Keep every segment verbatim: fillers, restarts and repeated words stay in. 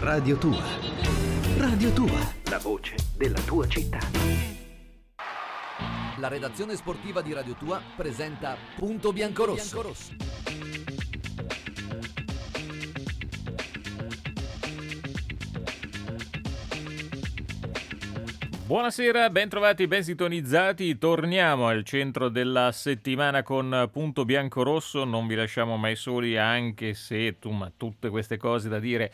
Radio Tua. Radio Tua, la voce della tua città. La redazione sportiva di Radio Tua presenta Punto Biancorosso. Buonasera, ben trovati, ben sintonizzati. Torniamo al centro della settimana con Punto Biancorosso. Non vi lasciamo mai soli, anche se tu, ma tutte queste cose da dire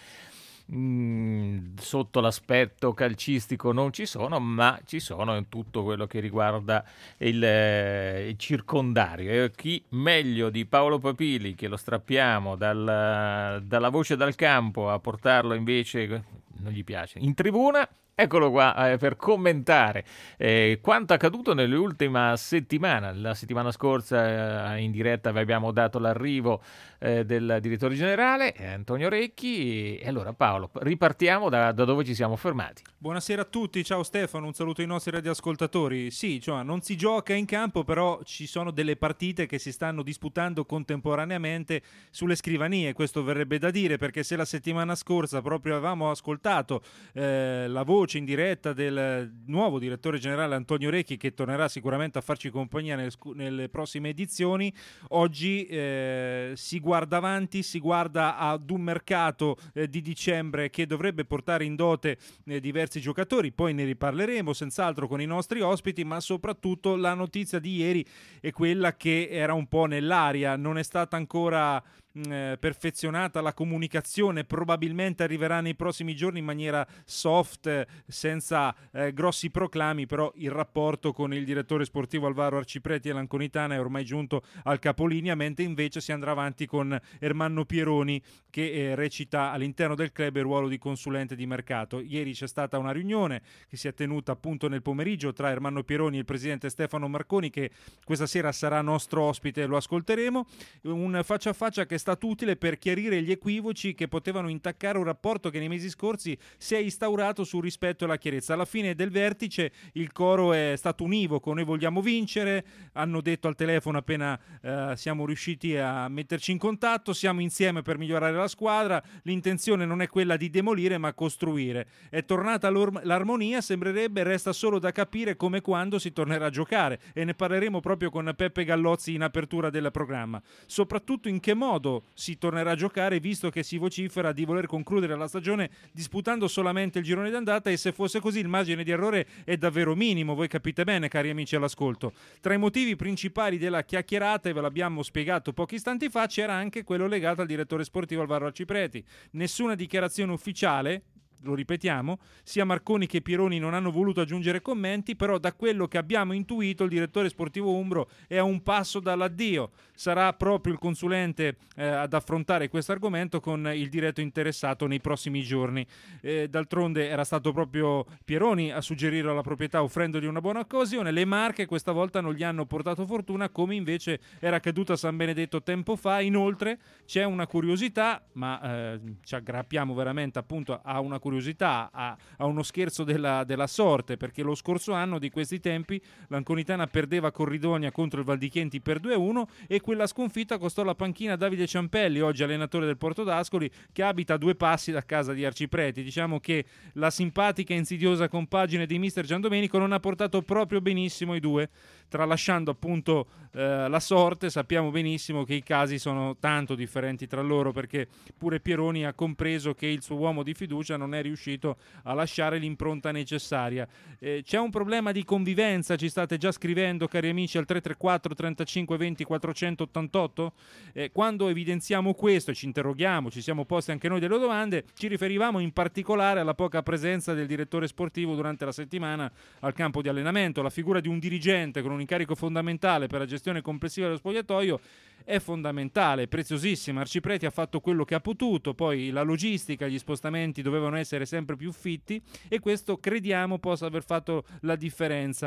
mh, sotto l'aspetto calcistico non ci sono, ma ci sono in tutto quello che riguarda il, eh, il circondario. E chi meglio di Paolo Papili, che lo strappiamo dal, dalla voce dal campo a portarlo invece, non gli piace, in tribuna. Eccolo qua eh, per commentare eh, quanto accaduto nell'ultima settimana. La settimana scorsa eh, in diretta vi abbiamo dato l'arrivo eh, del direttore generale eh, Antonio Recchi. E allora Paolo, ripartiamo da, da dove ci siamo fermati. Buonasera a tutti, ciao Stefano, un saluto ai nostri radioascoltatori. Sì, cioè, non si gioca in campo, però ci sono delle partite che si stanno disputando contemporaneamente sulle scrivanie. Questo verrebbe da dire, perché se la settimana scorsa proprio avevamo ascoltato eh, la voce in diretta del nuovo direttore generale Antonio Recchi, che tornerà sicuramente a farci compagnia nelle, nelle prossime edizioni, oggi eh, si guarda avanti, si guarda ad un mercato eh, di dicembre che dovrebbe portare in dote eh, diversi giocatori. Poi ne riparleremo senz'altro con i nostri ospiti, ma soprattutto la notizia di ieri è quella che era un po' nell'aria, non è stata ancora Eh, perfezionata la comunicazione, probabilmente arriverà nei prossimi giorni in maniera soft, eh, senza eh, grossi proclami, però il rapporto con il direttore sportivo Alvaro Arcipreti e l'Anconitana è ormai giunto al capolinea, mentre invece si andrà avanti con Ermanno Pieroni, che eh, recita all'interno del club il ruolo di consulente di mercato. Ieri c'è stata una riunione che si è tenuta appunto nel pomeriggio tra Ermanno Pieroni e il presidente Stefano Marconi, che questa sera sarà nostro ospite e lo ascolteremo. Un faccia a faccia che è stato utile per chiarire gli equivoci che potevano intaccare un rapporto che nei mesi scorsi si è instaurato sul rispetto e la chiarezza. Alla fine del vertice il coro è stato univoco: noi vogliamo vincere, hanno detto al telefono appena eh, siamo riusciti a metterci in contatto, siamo insieme per migliorare la squadra, l'intenzione non è quella di demolire ma costruire. È tornata l'armonia, sembrerebbe, resta solo da capire come e quando si tornerà a giocare, e ne parleremo proprio con Peppe Gallozzi in apertura del programma. Soprattutto in che modo si tornerà a giocare, visto che si vocifera di voler concludere la stagione disputando solamente il girone d'andata, e se fosse così il margine di errore è davvero minimo, voi capite bene, cari amici all'ascolto. Tra i motivi principali della chiacchierata, e ve l'abbiamo spiegato pochi istanti fa, c'era anche quello legato al direttore sportivo Alvaro Arcipreti. Nessuna dichiarazione ufficiale, lo ripetiamo, sia Marconi che Pieroni non hanno voluto aggiungere commenti, però da quello che abbiamo intuito il direttore sportivo umbro è a un passo dall'addio. Sarà proprio il consulente eh, ad affrontare questo argomento con il diretto interessato nei prossimi giorni. Eh, d'altronde era stato proprio Pieroni a suggerirlo alla proprietà, offrendogli una buona occasione. Le Marche questa volta non gli hanno portato fortuna, come invece era accaduto a San Benedetto tempo fa. Inoltre c'è una curiosità, ma eh, ci aggrappiamo veramente appunto a una curiosità curiosità a, a uno scherzo della, della sorte, perché lo scorso anno di questi tempi l'Anconitana perdeva a Corridonia contro il Valdichienti per due a uno, e quella sconfitta costò la panchina a Davide Ciampelli, oggi allenatore del Porto d'Ascoli, che abita a due passi da casa di Arcipreti. Diciamo che la simpatica e insidiosa compagine di mister Giandomenico non ha portato proprio benissimo i due, tralasciando appunto eh, la sorte. Sappiamo benissimo che i casi sono tanto differenti tra loro, perché pure Pieroni ha compreso che il suo uomo di fiducia non è riuscito a lasciare l'impronta necessaria. Eh, c'è un problema di convivenza, ci state già scrivendo, cari amici, al tre tre quattro trentacinque venti quattrocentottantotto. Eh, quando evidenziamo questo e ci interroghiamo, ci siamo posti anche noi delle domande, ci riferivamo in particolare alla poca presenza del direttore sportivo durante la settimana al campo di allenamento. La figura di un dirigente con un incarico fondamentale per la gestione complessiva dello spogliatoio è fondamentale, preziosissima. Arcipreti ha fatto quello che ha potuto, poi la logistica, gli spostamenti dovevano essere sempre più fitti, e questo crediamo possa aver fatto la differenza.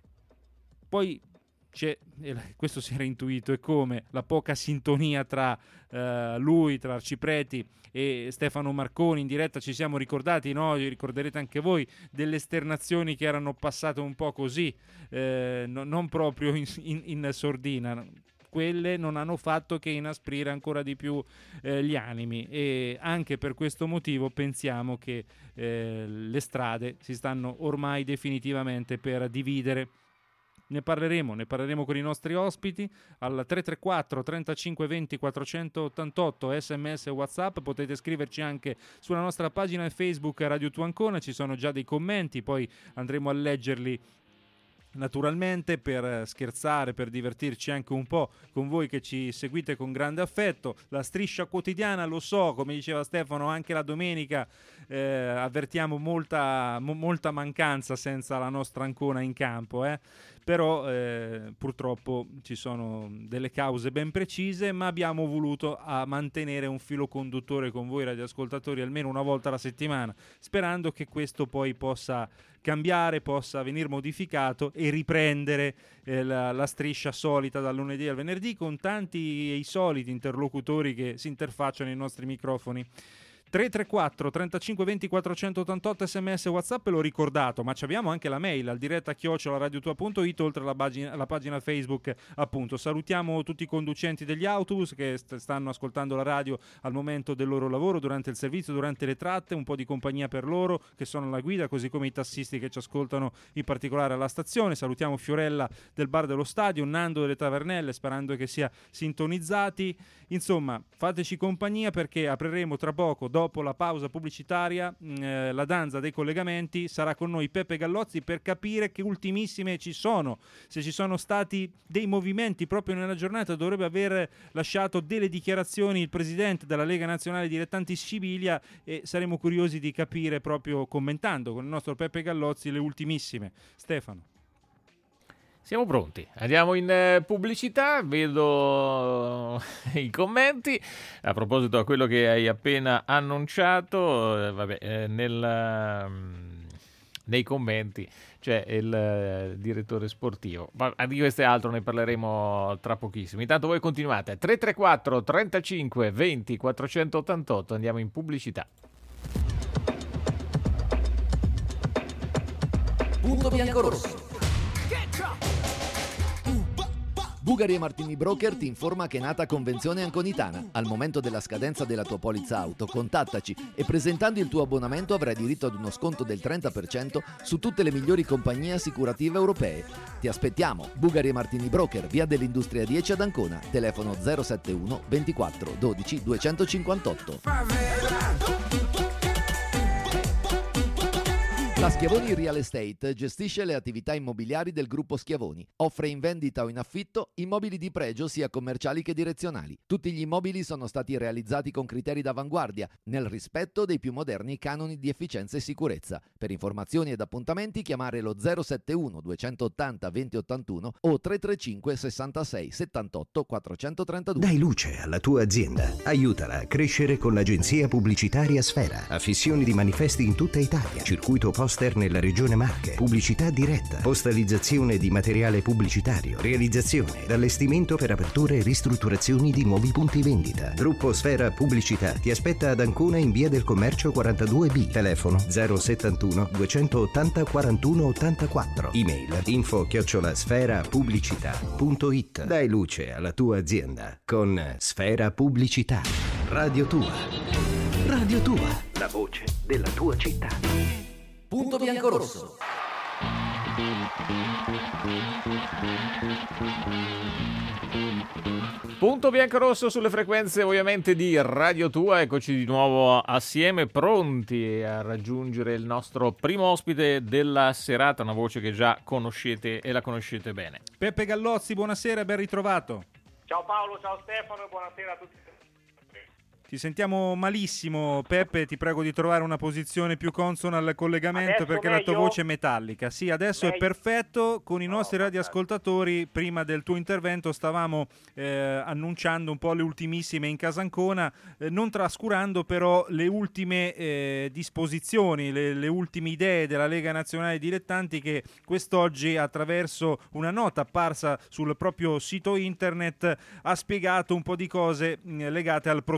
Poi c'è, questo si era intuito, e come, la poca sintonia tra eh, lui, tra Arcipreti e Stefano Marconi. In diretta ci siamo ricordati, no? Ricorderete anche voi delle esternazioni che erano passate un po' così, eh, no, non proprio in, in, in sordina. quelle non hanno fatto che inasprire ancora di più eh, gli animi, e anche per questo motivo pensiamo che eh, le strade si stanno ormai definitivamente per dividere. Ne parleremo, ne parleremo con i nostri ospiti al tre tre quattro trentacinque venti quattrocentottantotto, sms e WhatsApp. Potete scriverci anche sulla nostra pagina Facebook Radio due Ancona, ci sono già dei commenti, poi andremo a leggerli naturalmente per scherzare, per divertirci anche un po' con voi che ci seguite con grande affetto. La striscia quotidiana, lo so, come diceva Stefano, anche la domenica eh, avvertiamo molta, mo, molta mancanza senza la nostra Ancona in campo, eh. Però eh, purtroppo ci sono delle cause ben precise, ma abbiamo voluto a mantenere un filo conduttore con voi radioascoltatori almeno una volta alla settimana, sperando che questo poi possa cambiare, possa venire modificato e riprendere eh, la, la striscia solita dal lunedì al venerdì, con tanti e i soliti interlocutori che si interfacciano ai nostri microfoni. tre tre quattro trentacinque venti quattrocentottantotto, sms e WhatsApp, l'ho ricordato, ma abbiamo anche la mail al diretta chiocciola radiotua punto it, oltre alla pagina, alla pagina Facebook appunto. Salutiamo tutti i conducenti degli autobus che st- stanno ascoltando la radio al momento del loro lavoro, durante il servizio, durante le tratte, un po' di compagnia per loro che sono alla guida, così come i tassisti che ci ascoltano in particolare alla stazione. Salutiamo Fiorella del bar dello stadio, Nando delle Tavernelle, sperando che sia sintonizzati. Insomma, fateci compagnia perché apriremo tra poco, dopo la pausa pubblicitaria, eh, la danza dei collegamenti. Sarà con noi Peppe Gallozzi per capire che ultimissime ci sono, se ci sono stati dei movimenti proprio nella giornata. Dovrebbe aver lasciato delle dichiarazioni il presidente della Lega Nazionale Dilettanti Scivilia, e saremo curiosi di capire, proprio commentando con il nostro Peppe Gallozzi, le ultimissime. Stefano. Siamo pronti, andiamo in eh, pubblicità, vedo i commenti. A proposito di quello che hai appena annunciato, eh, vabbè, eh, nel, um, nei commenti c'è il eh, direttore sportivo, ma di questo e altro ne parleremo tra pochissimo. Intanto voi continuate, tre tre quattro trentacinque venti quattrocentottantotto, andiamo in pubblicità. Punto bianco-rosso. Bugari e Martini Broker ti informa che è nata Convenzione Anconitana. Al momento della scadenza della tua polizza auto, contattaci e presentando il tuo abbonamento avrai diritto ad uno sconto del trenta per cento su tutte le migliori compagnie assicurative europee. Ti aspettiamo. Bugari e Martini Broker, via dell'Industria dieci ad Ancona, telefono zero sette uno ventiquattro dodici duecentocinquantotto. La Schiavoni Real Estate gestisce le attività immobiliari del gruppo Schiavoni. Offre in vendita o in affitto immobili di pregio sia commerciali che direzionali. Tutti gli immobili sono stati realizzati con criteri d'avanguardia, nel rispetto dei più moderni canoni di efficienza e sicurezza. Per informazioni ed appuntamenti chiamare lo zero sette uno duecentottanta venti ottantuno o tre tre cinque sessantasei settantotto quattrocentotrentadue. Dai luce alla tua azienda. Aiutala a crescere con l'agenzia pubblicitaria Sfera. Affissioni di manifesti in tutta Italia. Circuito poster nella regione Marche, pubblicità diretta, postalizzazione di materiale pubblicitario, realizzazione ed allestimento per aperture e ristrutturazioni di nuovi punti vendita. Gruppo Sfera Pubblicità ti aspetta ad Ancona in via del Commercio quarantadue B, telefono zero settantuno duecentottanta quarantuno ottantaquattro, email info chiocciola sfera pubblicità punto it. Dai luce alla tua azienda con Sfera Pubblicità. Radio Tua. Radio Tua, la voce della tua città. Punto bianco-rosso. Punto bianco-rosso sulle frequenze ovviamente di Radio Tua. Eccoci di nuovo assieme, pronti a raggiungere il nostro primo ospite della serata, una voce che già conoscete e la conoscete bene. Peppe Gallozzi, buonasera, ben ritrovato. Ciao Paolo, ciao Stefano e buonasera a tutti. Ti sentiamo malissimo, Peppe, ti prego di trovare una posizione più consona al collegamento. Adesso perché meglio? La tua voce è metallica. Sì, adesso meglio. È perfetto. Con i nostri no, radioascoltatori, prima del tuo intervento stavamo eh, annunciando un po' le ultimissime in casa Ancona, eh, non trascurando però le ultime eh, disposizioni, le, le ultime idee della Lega Nazionale Dilettanti, che quest'oggi attraverso una nota apparsa sul proprio sito internet ha spiegato un po' di cose mh, legate al protocollo.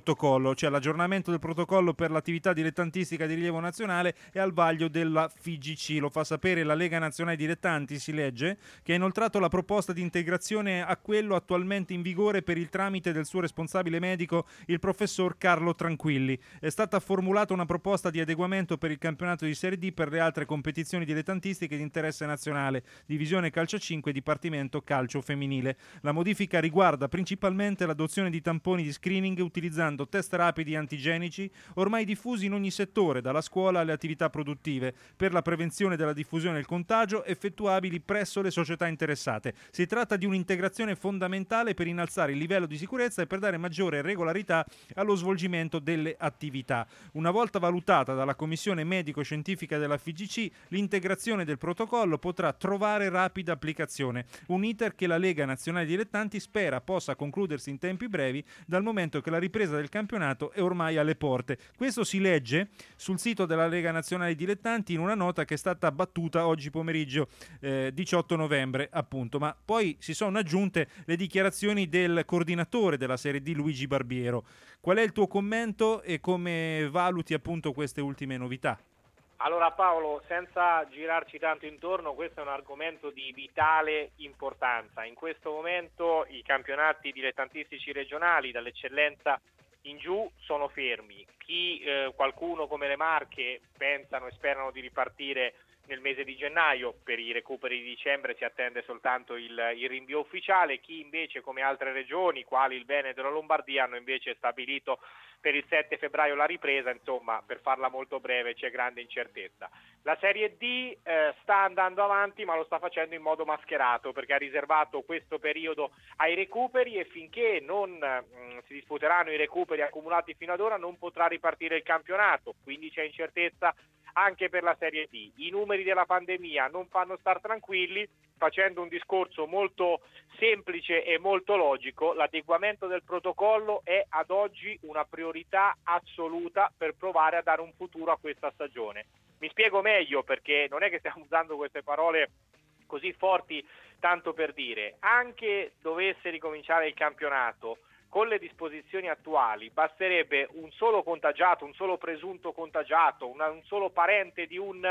protocollo, cioè l'aggiornamento del protocollo per l'attività dilettantistica di rilievo nazionale e al vaglio della F I G C. Lo fa sapere la Lega Nazionale Dilettanti, si legge, che ha inoltrato la proposta di integrazione a quello attualmente in vigore per il tramite del suo responsabile medico, il professor Carlo Tranquilli. È stata formulata una proposta di adeguamento per il campionato di Serie D per le altre competizioni dilettantistiche di interesse nazionale, divisione calcio cinque e dipartimento calcio femminile. La modifica riguarda principalmente l'adozione di tamponi di screening utilizzando test rapidi antigenici ormai diffusi in ogni settore, dalla scuola alle attività produttive, per la prevenzione della diffusione del contagio effettuabili presso le società interessate. Si tratta di un'integrazione fondamentale per innalzare il livello di sicurezza e per dare maggiore regolarità allo svolgimento delle attività. Una volta valutata dalla Commissione medico-scientifica della F I G C, l'integrazione del protocollo potrà trovare rapida applicazione, un iter che la Lega Nazionale Dilettanti spera possa concludersi in tempi brevi, dal momento che la ripresa del campionato è ormai alle porte. Questo si legge sul sito della Lega Nazionale Dilettanti in una nota che è stata battuta oggi pomeriggio, eh, diciotto novembre appunto, ma poi si sono aggiunte le dichiarazioni del coordinatore della Serie D, Luigi Barbiero. Qual è il tuo commento e come valuti appunto queste ultime novità? Allora Paolo, senza girarci tanto intorno, questo è un argomento di vitale importanza. In questo momento i campionati dilettantistici regionali dall'eccellenza in giù sono fermi. Chi, eh, qualcuno come le Marche pensano e sperano di ripartire nel mese di gennaio, per i recuperi di dicembre si attende soltanto il, il rinvio ufficiale. Chi invece, come altre regioni, quali il Veneto e la Lombardia, hanno invece stabilito per il sette febbraio la ripresa. Insomma, per farla molto breve, c'è grande incertezza. La Serie D eh, sta andando avanti, ma lo sta facendo in modo mascherato, perché ha riservato questo periodo ai recuperi e finché non mh, si disputeranno i recuperi accumulati fino ad ora non potrà ripartire il campionato, quindi c'è incertezza anche per la Serie D. I numeri della pandemia non fanno star tranquilli. Facendo un discorso molto semplice e molto logico, l'adeguamento del protocollo è ad oggi una priorità assoluta per provare a dare un futuro a questa stagione. Mi spiego meglio, perché non è che stiamo usando queste parole così forti tanto per dire. Anche dovesse ricominciare il campionato, con le disposizioni attuali basterebbe un solo contagiato, un solo presunto contagiato, una, un solo parente di un,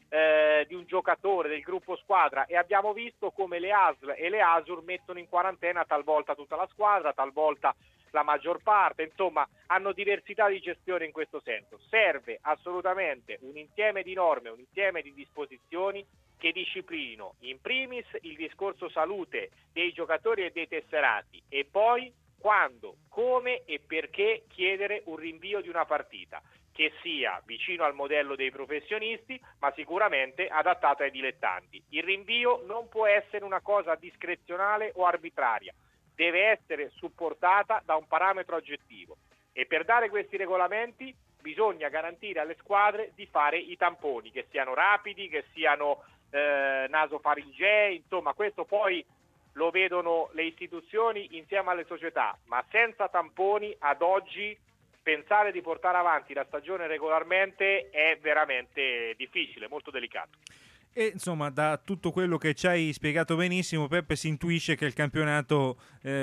eh, di un giocatore del gruppo squadra, e abbiamo visto come le A S L e le A S U R mettono in quarantena talvolta tutta la squadra, talvolta la maggior parte, insomma hanno diversità di gestione in questo senso. Serve assolutamente un insieme di norme, un insieme di disposizioni che disciplinino in primis il discorso salute dei giocatori e dei tesserati, e poi quando, come e perché chiedere un rinvio di una partita che sia vicino al modello dei professionisti, ma sicuramente adattato ai dilettanti. Il rinvio non può essere una cosa discrezionale o arbitraria, deve essere supportata da un parametro oggettivo, e per dare questi regolamenti bisogna garantire alle squadre di fare i tamponi, che siano rapidi, che siano eh, nasofaringei, insomma questo poi lo vedono le istituzioni insieme alle società, ma senza tamponi ad oggi pensare di portare avanti la stagione regolarmente è veramente difficile, molto delicato. E insomma, da tutto quello che ci hai spiegato benissimo, Peppe, si intuisce che il campionato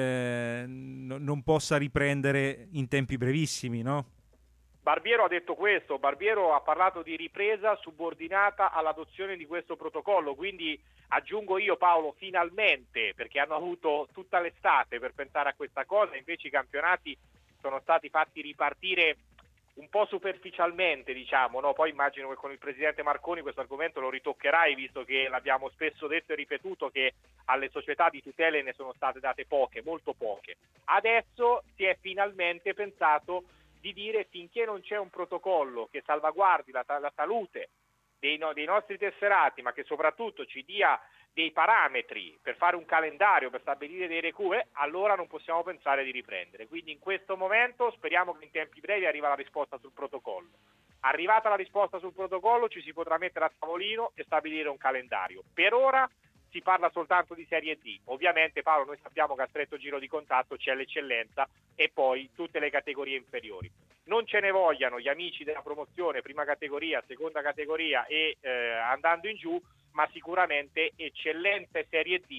eh, n- non possa riprendere in tempi brevissimi, no? Barbiero ha detto questo, Barbiero ha parlato di ripresa subordinata all'adozione di questo protocollo, quindi aggiungo io, Paolo, finalmente, perché hanno avuto tutta l'estate per pensare a questa cosa, invece i campionati sono stati fatti ripartire un po' superficialmente, diciamo, no? Poi immagino che con il presidente Marconi questo argomento lo ritoccherai, visto che l'abbiamo spesso detto e ripetuto che alle società di tutele ne sono state date poche, molto poche. Adesso si è finalmente pensato di dire finché non c'è un protocollo che salvaguardi la, la salute dei, no, dei nostri tesserati, ma che soprattutto ci dia dei parametri per fare un calendario, per stabilire dei recuperi, allora non possiamo pensare di riprendere. Quindi in questo momento speriamo che in tempi brevi arriva la risposta sul protocollo. Arrivata la risposta sul protocollo ci si potrà mettere a tavolino e stabilire un calendario. Per ora si parla soltanto di Serie D. Ovviamente, Paolo, noi sappiamo che a stretto giro di contatto c'è l'eccellenza e poi tutte le categorie inferiori. Non ce ne vogliano gli amici della promozione, prima categoria, seconda categoria e eh, andando in giù, ma sicuramente eccellenza e Serie D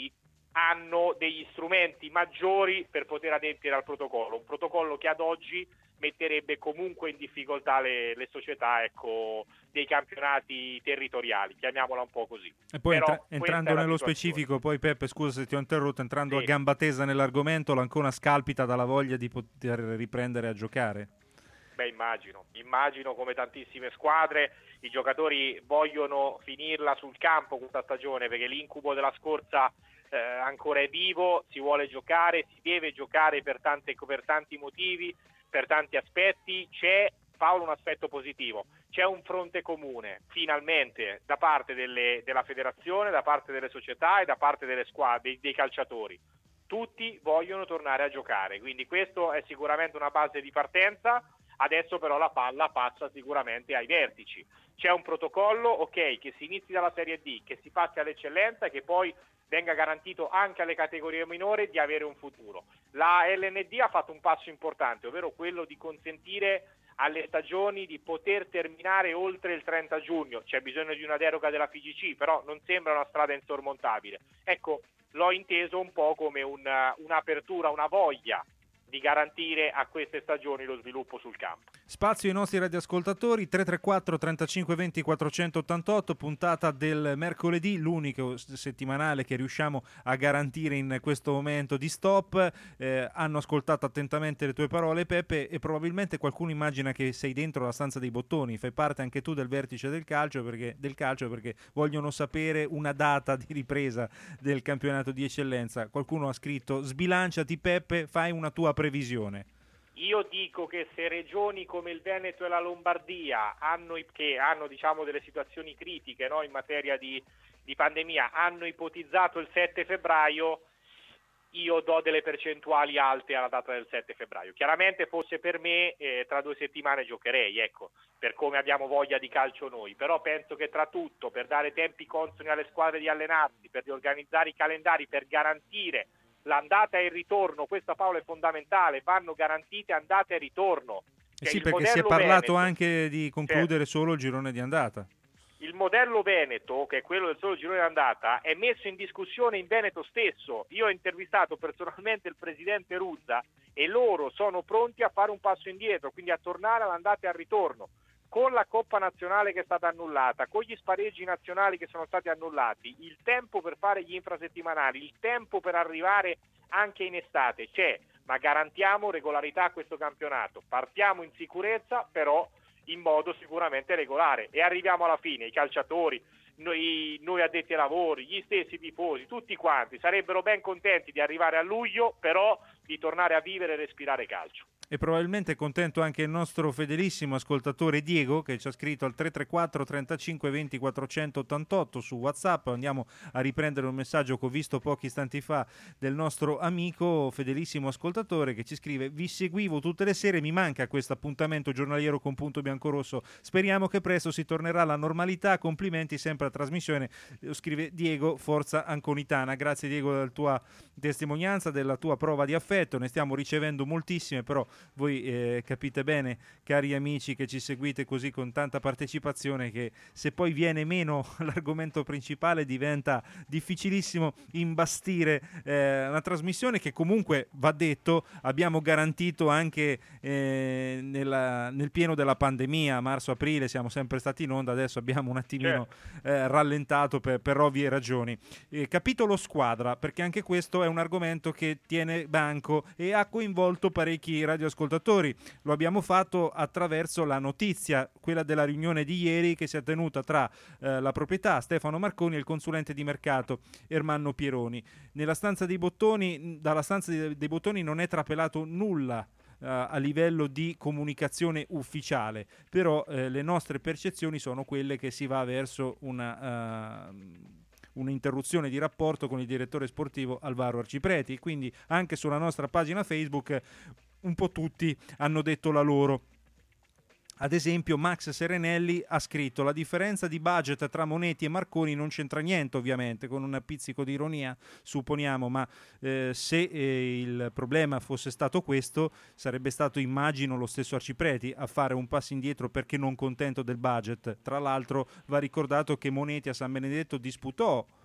hanno degli strumenti maggiori per poter adempiere al protocollo, un protocollo che ad oggi metterebbe comunque in difficoltà le, le società, ecco, dei campionati territoriali, chiamiamola un po' così. E poi Però entra- entrando nello specifico, poi Peppe, scusa se ti ho interrotto, entrando sì. a gamba tesa nell'argomento, l'Ancona scalpita dalla voglia di poter riprendere a giocare? Beh, immagino, immagino come tantissime squadre, i giocatori vogliono finirla sul campo questa stagione, perché l'incubo della scorsa eh, ancora è vivo, si vuole giocare, si deve giocare per, tante, per tanti motivi, per tanti aspetti. C'è, Paolo, un aspetto positivo, c'è un fronte comune finalmente da parte delle, della federazione, da parte delle società e da parte delle squadre, dei, dei calciatori. Tutti vogliono tornare a giocare, quindi questo è sicuramente una base di partenza. Adesso però la palla passa sicuramente ai vertici. C'è un protocollo, ok, che si inizi dalla Serie D, che si passi all'eccellenza e che poi venga garantito anche alle categorie minori di avere un futuro. La L N D ha fatto un passo importante, ovvero quello di consentire alle stagioni di poter terminare oltre il trenta giugno. C'è bisogno di una deroga della F I G C, però non sembra una strada insormontabile. Ecco, l'ho inteso un po' come una, un'apertura, una voglia di garantire a queste stagioni lo sviluppo sul campo. Spazio ai nostri radioascoltatori, tre tre quattro trentacinque venti quattrocentottantotto, puntata del mercoledì, l'unico settimanale che riusciamo a garantire in questo momento di stop. Eh, hanno ascoltato attentamente le tue parole, Peppe, e probabilmente qualcuno immagina che sei dentro la stanza dei bottoni, fai parte anche tu del vertice del calcio perché, del calcio perché vogliono sapere una data di ripresa del campionato di eccellenza. Qualcuno ha scritto: sbilanciati Peppe, fai una tua previsione. Io dico che se regioni come il Veneto e la Lombardia hanno, che hanno diciamo delle situazioni critiche, no, in materia di, di pandemia, hanno ipotizzato il sette febbraio, io do delle percentuali alte alla data del sette febbraio. Chiaramente fosse per me eh, tra due settimane giocherei, ecco, per come abbiamo voglia di calcio noi, però penso che tra tutto, per dare tempi consoni alle squadre di allenarsi, per riorganizzare i calendari, per garantire l'andata e il ritorno, questo Paolo è fondamentale, vanno garantite andata e ritorno. Eh sì, perché si è parlato Veneto, anche di concludere certo, solo il girone di andata. Il modello Veneto, che è quello del solo girone di andata, è messo in discussione in Veneto stesso. Io ho intervistato personalmente il presidente Ruzza e loro sono pronti a fare un passo indietro, quindi a tornare all'andata e al ritorno. Con la Coppa Nazionale che è stata annullata, con gli spareggi nazionali che sono stati annullati, il tempo per fare gli infrasettimanali, il tempo per arrivare anche in estate c'è, ma garantiamo regolarità a questo campionato. Partiamo in sicurezza, però in modo sicuramente regolare, e arriviamo alla fine. I calciatori, noi, noi addetti ai lavori, gli stessi tifosi, tutti quanti sarebbero ben contenti di arrivare a luglio, però di tornare a vivere e respirare calcio. E probabilmente è contento anche il nostro fedelissimo ascoltatore Diego, che ci ha scritto al tre tre quattro trentacinque venti quattrocentottantotto su WhatsApp. Andiamo a riprendere un messaggio che ho visto pochi istanti fa del nostro amico fedelissimo ascoltatore, che ci scrive: vi seguivo tutte le sere, mi manca questo appuntamento giornaliero con Punto Biancorosso, speriamo che presto si tornerà alla normalità, complimenti sempre a trasmissione. Scrive Diego, forza anconitana. Grazie Diego della tua testimonianza, della tua prova di affetto, ne stiamo ricevendo moltissime, però voi eh, capite bene, cari amici che ci seguite così con tanta partecipazione, che se poi viene meno l'argomento principale diventa difficilissimo imbastire eh, una trasmissione che comunque, va detto, abbiamo garantito anche eh, nella, nel pieno della pandemia, marzo-aprile siamo sempre stati in onda, adesso abbiamo un attimino eh, rallentato per, per ovvie ragioni. Eh, capitolo squadra, perché anche questo è un argomento che tiene banco e ha coinvolto parecchi radioascoltatori. Lo abbiamo fatto attraverso la notizia, quella della riunione di ieri che si è tenuta tra eh, la proprietà Stefano Marconi e il consulente di mercato Ermanno Pieroni. Nella stanza dei bottoni, dalla stanza dei, dei bottoni non è trapelato nulla Uh, a livello di comunicazione ufficiale, però uh, le nostre percezioni sono quelle che si va verso una uh, un'interruzione di rapporto con il direttore sportivo Alvaro Arcipreti, quindi anche sulla nostra pagina Facebook un po' tutti hanno detto la loro. Ad esempio Max Serenelli ha scritto: la differenza di budget tra Monetti e Marconi non c'entra niente, ovviamente, con un pizzico di ironia supponiamo, ma eh, se eh, il problema fosse stato questo, sarebbe stato, immagino, lo stesso Arcipreti a fare un passo indietro perché non contento del budget. Tra l'altro va ricordato che Monetti a San Benedetto disputò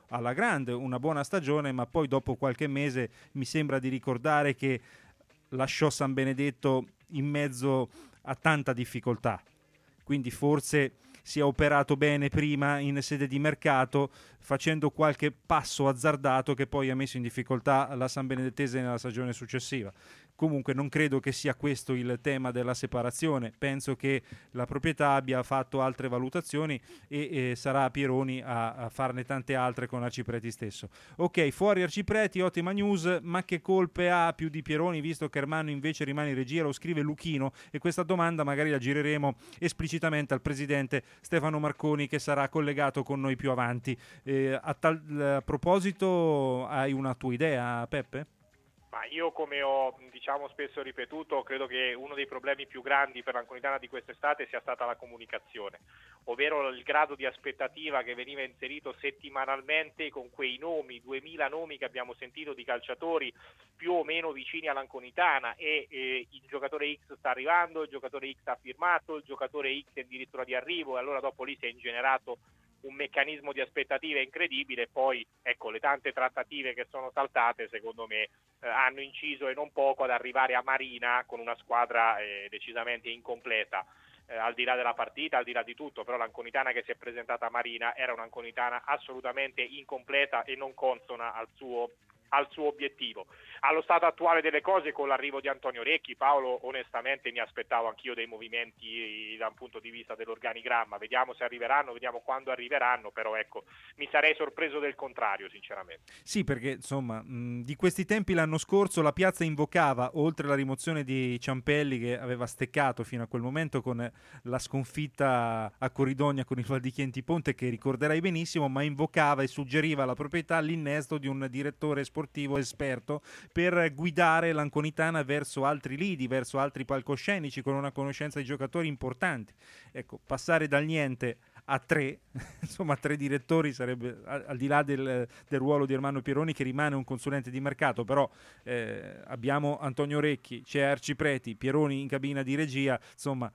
alla grande, una buona stagione, ma poi dopo qualche mese mi sembra di ricordare che lasciò San Benedetto in mezzo a tanta difficoltà, quindi forse si è operato bene prima in sede di mercato facendo qualche passo azzardato che poi ha messo in difficoltà la San Benedettese nella stagione successiva. Comunque non credo che sia questo il tema della separazione, penso che la proprietà abbia fatto altre valutazioni e, e sarà Pieroni a, a farne tante altre con Arcipreti stesso. Ok, fuori Arcipreti, ottima news, ma che colpe ha più di Pieroni visto che Ermanno invece rimane in regia? Lo scrive Luchino e questa domanda magari la gireremo esplicitamente al presidente Stefano Marconi che sarà collegato con noi più avanti. Eh, a tal a proposito hai una tua idea, Peppe? Ma io, come ho diciamo spesso ripetuto, credo che uno dei problemi più grandi per l'Anconitana di quest'estate sia stata la comunicazione, ovvero il grado di aspettativa che veniva inserito settimanalmente con quei nomi, duemila nomi che abbiamo sentito di calciatori più o meno vicini all'Anconitana e, e il giocatore X sta arrivando, il giocatore X ha firmato, il giocatore X è addirittura di arrivo e allora dopo lì si è ingenerato un meccanismo di aspettative incredibile e poi ecco le tante trattative che sono saltate secondo me eh, hanno inciso e non poco ad arrivare a Marina con una squadra eh, decisamente incompleta eh, al di là della partita, al di là di tutto, però l'Anconitana che si è presentata a Marina era un'Anconitana assolutamente incompleta e non consona al suo al suo obiettivo. Allo stato attuale delle cose, con l'arrivo di Antonio Recchi, Paolo, onestamente mi aspettavo anch'io dei movimenti da un punto di vista dell'organigramma, vediamo se arriveranno, vediamo quando arriveranno, però ecco, mi sarei sorpreso del contrario sinceramente. Sì, perché insomma mh, di questi tempi l'anno scorso la piazza invocava, oltre alla rimozione di Ciampelli che aveva steccato fino a quel momento con la sconfitta a Corridogna con il Val di Chienti Ponte, che ricorderai benissimo, ma invocava e suggeriva alla proprietà l'innesto di un direttore sportivo esperto per guidare l'Anconitana verso altri lidi, verso altri palcoscenici, con una conoscenza di giocatori importanti. Ecco, passare dal niente a tre, insomma tre direttori sarebbe, al, al di là del, del ruolo di Ermanno Pieroni che rimane un consulente di mercato, però eh, abbiamo Antonio Recchi, c'è Arcipreti, Pieroni in cabina di regia, insomma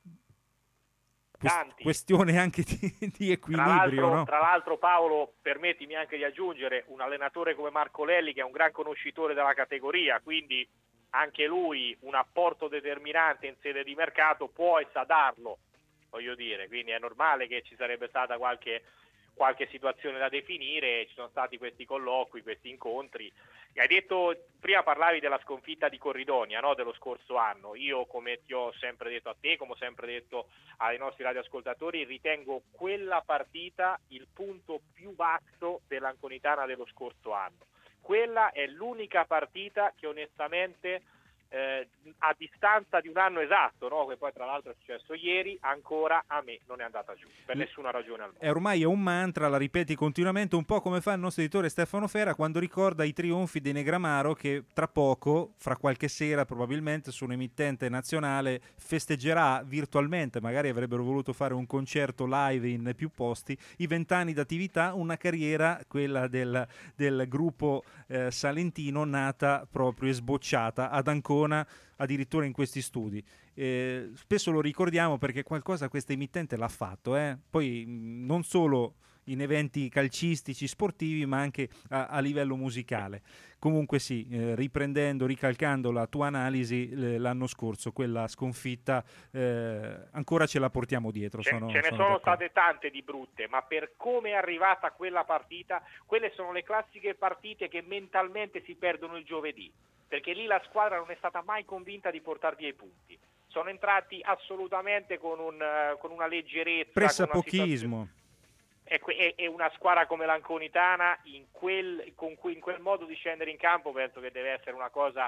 Tanti. Questione anche di, di equilibrio. Tra l'altro, no? tra l'altro Paolo, permettimi anche di aggiungere un allenatore come Marco Lelli che è un gran conoscitore della categoria, quindi anche lui un apporto determinante in sede di mercato può e sa darlo, voglio dire, quindi è normale che ci sarebbe stata qualche, qualche situazione da definire, ci sono stati questi colloqui, questi incontri. Hai detto, prima parlavi della sconfitta di Corridonia, no? Dello scorso anno. Io, come ti ho sempre detto a te, come ho sempre detto ai nostri radioascoltatori, ritengo quella partita il punto più basso dell'Anconitana dello scorso anno. Quella è l'unica partita che onestamente eh, a distanza di un anno esatto, no? Che poi tra l'altro è successo ieri, ancora a me non è andata giù, per nessuna ragione al mondo. È ormai è un mantra, la ripeti continuamente, un po' come fa il nostro editore Stefano Fera quando ricorda i trionfi dei Negramaro, che tra poco, fra qualche sera probabilmente, su un'emittente nazionale festeggerà virtualmente, magari avrebbero voluto fare un concerto live in più posti, i vent'anni d'attività, una carriera, quella del, del gruppo eh, salentino, nata proprio e sbocciata ad Ancona, addirittura in questi studi. Eh, spesso lo ricordiamo perché qualcosa questa emittente l'ha fatto, eh? Poi mh, non solo in eventi calcistici, sportivi, ma anche a, a livello musicale. Comunque sì, eh, riprendendo, ricalcando la tua analisi, eh, l'anno scorso quella sconfitta eh, ancora ce la portiamo dietro. Ce, sono, ce ne sono, sono d'accordo. state tante di brutte, ma per come è arrivata quella partita, quelle sono le classiche partite che mentalmente si perdono il giovedì, perché lì la squadra non è stata mai convinta di portar via i punti. Sono entrati assolutamente con, un, con una leggerezza, pressapochismo. E, e una squadra come l'Anconitana in quel, con cui, in quel modo di scendere in campo penso che deve essere una cosa,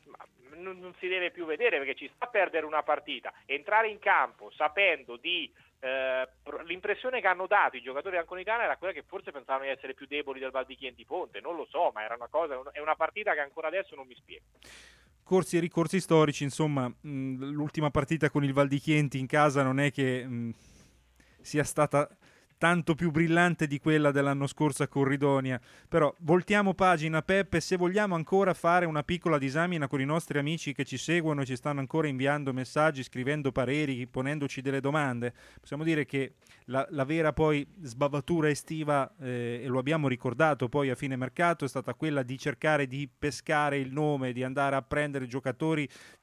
non, non si deve più vedere, perché ci sta a perdere una partita, entrare in campo sapendo di eh, l'impressione che hanno dato i giocatori dell'Anconitana era quella che forse pensavano di essere più deboli del Val di Chienti Ponte, non lo so, ma era una cosa, è una partita che ancora adesso non mi spiego. Corsi e ricorsi storici, insomma, mh, l'ultima partita con il Val di Chienti in casa non è che mh, sia stata tanto più brillante di quella dell'anno scorso a Corridonia. Però voltiamo pagina, Peppe, se vogliamo ancora fare una piccola disamina con i nostri amici che ci seguono, ci stanno ancora inviando messaggi, scrivendo pareri, ponendoci delle domande. Possiamo dire che la, la vera poi sbavatura estiva, eh, e lo abbiamo ricordato poi a fine mercato, è stata quella di cercare di pescare il nome, di andare a prendere giocatori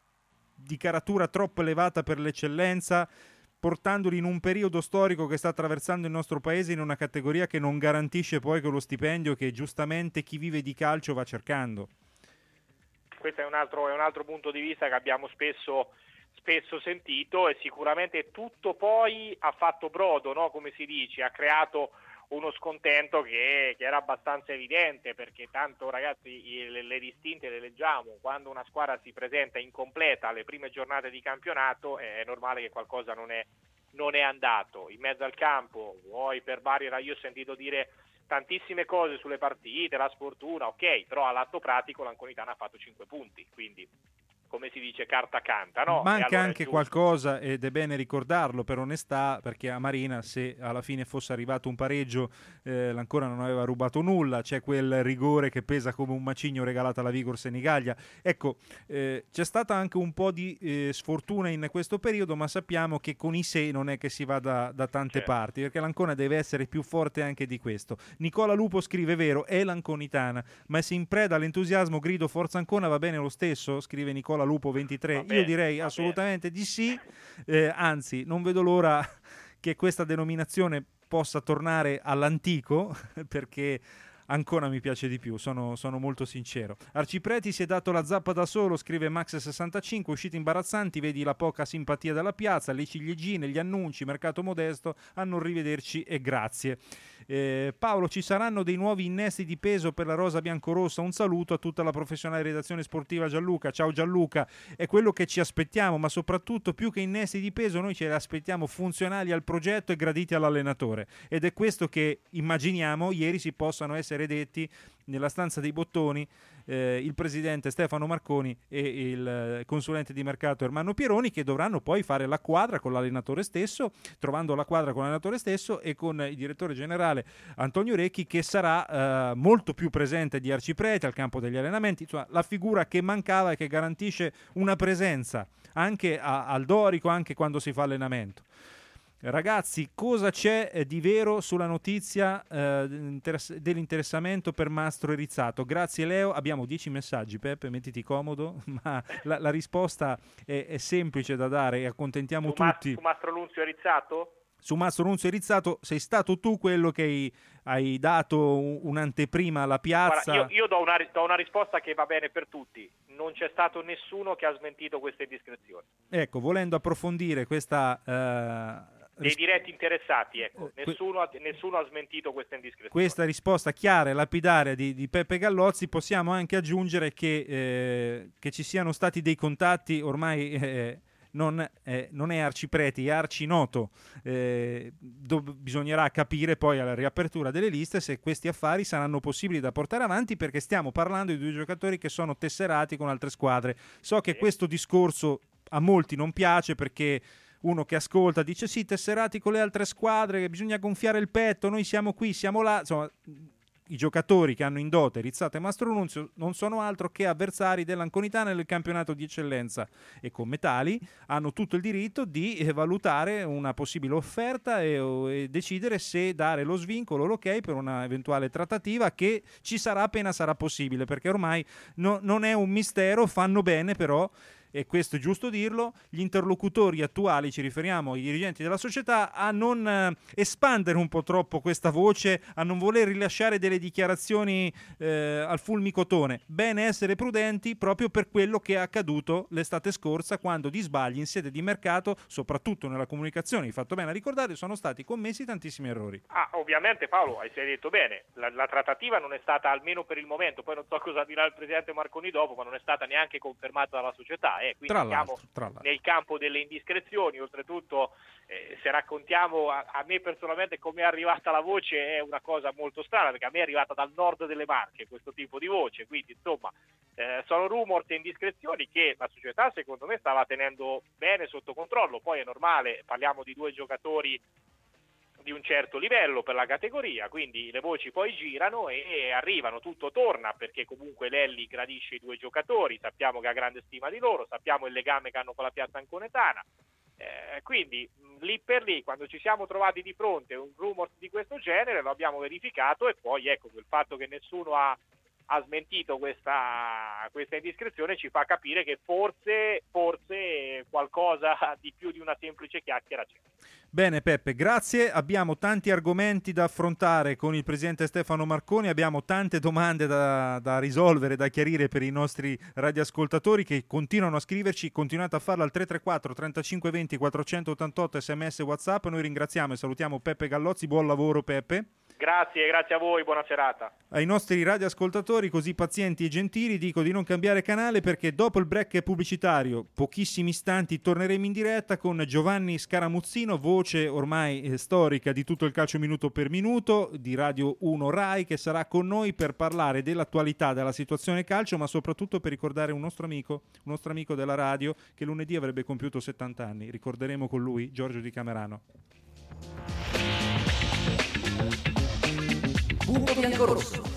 di caratura troppo elevata per l'eccellenza, portandoli in un periodo storico che sta attraversando il nostro paese in una categoria che non garantisce poi quello stipendio che giustamente chi vive di calcio va cercando. Questo è un altro, è un altro punto di vista che abbiamo spesso, spesso sentito, e sicuramente tutto poi ha fatto brodo, no? Come si dice, ha creato uno scontento che, che era abbastanza evidente, perché tanto ragazzi le, le distinte le leggiamo, quando una squadra si presenta incompleta alle prime giornate di campionato è normale che qualcosa non è, non è andato. In mezzo al campo, vuoi per vari, io ho sentito dire tantissime cose sulle partite, la sfortuna, ok, però all'atto pratico l'Anconitana ha fatto cinque punti, quindi come si dice, carta canta, no? Manca allora anche qualcosa, ed è bene ricordarlo per onestà, perché a Marina, se alla fine fosse arrivato un pareggio, eh, l'Ancona non aveva rubato nulla, c'è quel rigore che pesa come un macigno regalato alla Vigor Senigallia. Ecco, eh, c'è stata anche un po' di eh, sfortuna in questo periodo, ma sappiamo che con i sé non è che si va da, da tante certo. parti, perché l'Ancona deve essere più forte anche di questo. Nicola Lupo scrive: vero, è l'Anconitana, ma se in preda all'entusiasmo grido Forza Ancona va bene lo stesso, scrive Nicola Lupo ventitré. Bene, io direi assolutamente bene. Di sì, eh, anzi non vedo l'ora che questa denominazione possa tornare all'antico, perché Ancona mi piace di più, sono, sono molto sincero. Arcipreti si è dato la zappa da solo, scrive Max sessantacinque, uscite imbarazzanti, vedi la poca simpatia della piazza, le ciliegine, gli annunci, mercato modesto, a non rivederci e grazie. Eh, Paolo, ci saranno dei nuovi innesti di peso per la rosa biancorossa? Un saluto a tutta la professionale redazione sportiva Gianluca. Ciao Gianluca, è quello che ci aspettiamo, ma soprattutto più che innesti di peso noi ce li aspettiamo funzionali al progetto e graditi all'allenatore, ed è questo che immaginiamo ieri si possano essere detti nella stanza dei bottoni eh, il presidente Stefano Marconi e il consulente di mercato Ermanno Pieroni, che dovranno poi fare la quadra con l'allenatore stesso, trovando la quadra con l'allenatore stesso e con il direttore generale Antonio Recchi, che sarà eh, molto più presente di Arcipreti al campo degli allenamenti, insomma la figura che mancava e che garantisce una presenza anche a, al Dorico, anche quando si fa allenamento. Ragazzi, cosa c'è di vero sulla notizia eh, dell'interessamento per Mastro e Rizzato? Grazie Leo, abbiamo dieci messaggi, Peppe, mettiti comodo, ma la, la risposta è, è semplice da dare e accontentiamo su tutti. Ma, su Mastro Nunzio e Rizzato? Su Mastro Nunzio e Rizzato sei stato tu quello che hai, hai dato un'anteprima alla piazza. Guarda, io, io do, una, do una risposta che va bene per tutti. Non c'è stato nessuno che ha smentito queste indiscrezioni. Ecco, volendo approfondire questa... Eh, dei diretti interessati, ecco, nessuno ha, nessuno ha smentito questa indiscrezione. Questa risposta chiara e lapidaria di, di Peppe Gallozzi. Possiamo anche aggiungere che, eh, che ci siano stati dei contatti, ormai eh, non, eh, non è Arcipreti, è arcinoto, eh, dove bisognerà capire poi alla riapertura delle liste se questi affari saranno possibili da portare avanti, perché stiamo parlando di due giocatori che sono tesserati con altre squadre. So che sì. Questo discorso a molti non piace, perché uno che ascolta dice sì, tesserati con le altre squadre, bisogna gonfiare il petto, noi siamo qui, siamo là, insomma i giocatori che hanno in dote Rizzato e Mastro Nunzio non sono altro che avversari dell'Anconitana nel campionato di eccellenza, e come tali hanno tutto il diritto di valutare una possibile offerta e, e decidere se dare lo svincolo, l'ok per una eventuale trattativa, che ci sarà appena sarà possibile, perché ormai no, non è un mistero. Fanno bene però, e questo è giusto dirlo, gli interlocutori attuali, ci riferiamo ai dirigenti della società, a non eh, espandere un po' troppo questa voce, a non voler rilasciare delle dichiarazioni eh, al fulmicotone. Bene essere prudenti proprio per quello che è accaduto l'estate scorsa, quando di sbagli in sede di mercato, soprattutto nella comunicazione, hai fatto bene a ricordare, sono stati commessi tantissimi errori. Ah, ovviamente Paolo, hai detto bene, la, la trattativa non è stata, almeno per il momento, poi non so cosa dirà il presidente Marconi dopo, ma non è stata neanche confermata dalla società. Eh, quindi tra siamo tra l'altro. Nel campo delle indiscrezioni. Oltretutto eh, se raccontiamo a, a me personalmente come è arrivata la voce, è una cosa molto strana, perché a me è arrivata dal nord delle Marche questo tipo di voce, quindi insomma eh, sono rumors e indiscrezioni che la società secondo me stava tenendo bene sotto controllo. Poi è normale, parliamo di due giocatori di un certo livello per la categoria, quindi le voci poi girano e arrivano, tutto torna, perché comunque Lelli gradisce i due giocatori, sappiamo che ha grande stima di loro, sappiamo il legame che hanno con la piazza anconetana, eh, quindi lì per lì, quando ci siamo trovati di fronte a un rumor di questo genere, lo abbiamo verificato, e poi ecco, il fatto che nessuno ha ha smentito questa, questa indiscrezione ci fa capire che forse, forse qualcosa di più di una semplice chiacchiera c'è. Bene Peppe, grazie. Abbiamo tanti argomenti da affrontare con il presidente Stefano Marconi, abbiamo tante domande da, da risolvere, da chiarire per i nostri radioascoltatori che continuano a scriverci. Continuate a farlo al tre tre quattro trentacinque venti quattrocentottantotto sms WhatsApp. Noi ringraziamo e salutiamo Peppe Gallozzi. Buon lavoro Peppe. Grazie, grazie a voi, buona serata. Ai nostri radioascoltatori così pazienti e gentili dico di non cambiare canale, perché dopo il break pubblicitario, pochissimi istanti, torneremo in diretta con Giovanni Scaramuzzino, voce ormai eh, storica di tutto il calcio minuto per minuto di Radio uno Rai, che sarà con noi per parlare dell'attualità, della situazione calcio, ma soprattutto per ricordare un nostro amico, un nostro amico della radio che lunedì avrebbe compiuto settanta anni. Ricorderemo con lui Giorgio Di Camerano. Punto biancorosso.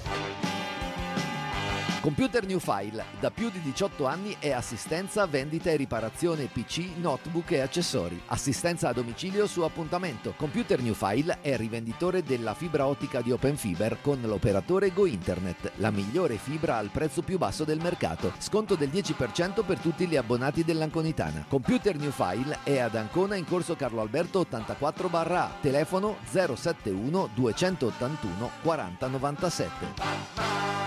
Computer New File, da più di diciotto anni è assistenza, vendita e riparazione P C, notebook e accessori. Assistenza a domicilio su appuntamento. Computer New File è rivenditore della fibra ottica di Open Fiber con l'operatore Go Internet, la migliore fibra al prezzo più basso del mercato. Sconto del dieci per cento per tutti gli abbonati dell'Anconitana. Computer New File è ad Ancona in corso Carlo Alberto ottantaquattro A, telefono zero settantuno duecentottantuno quaranta novantasette.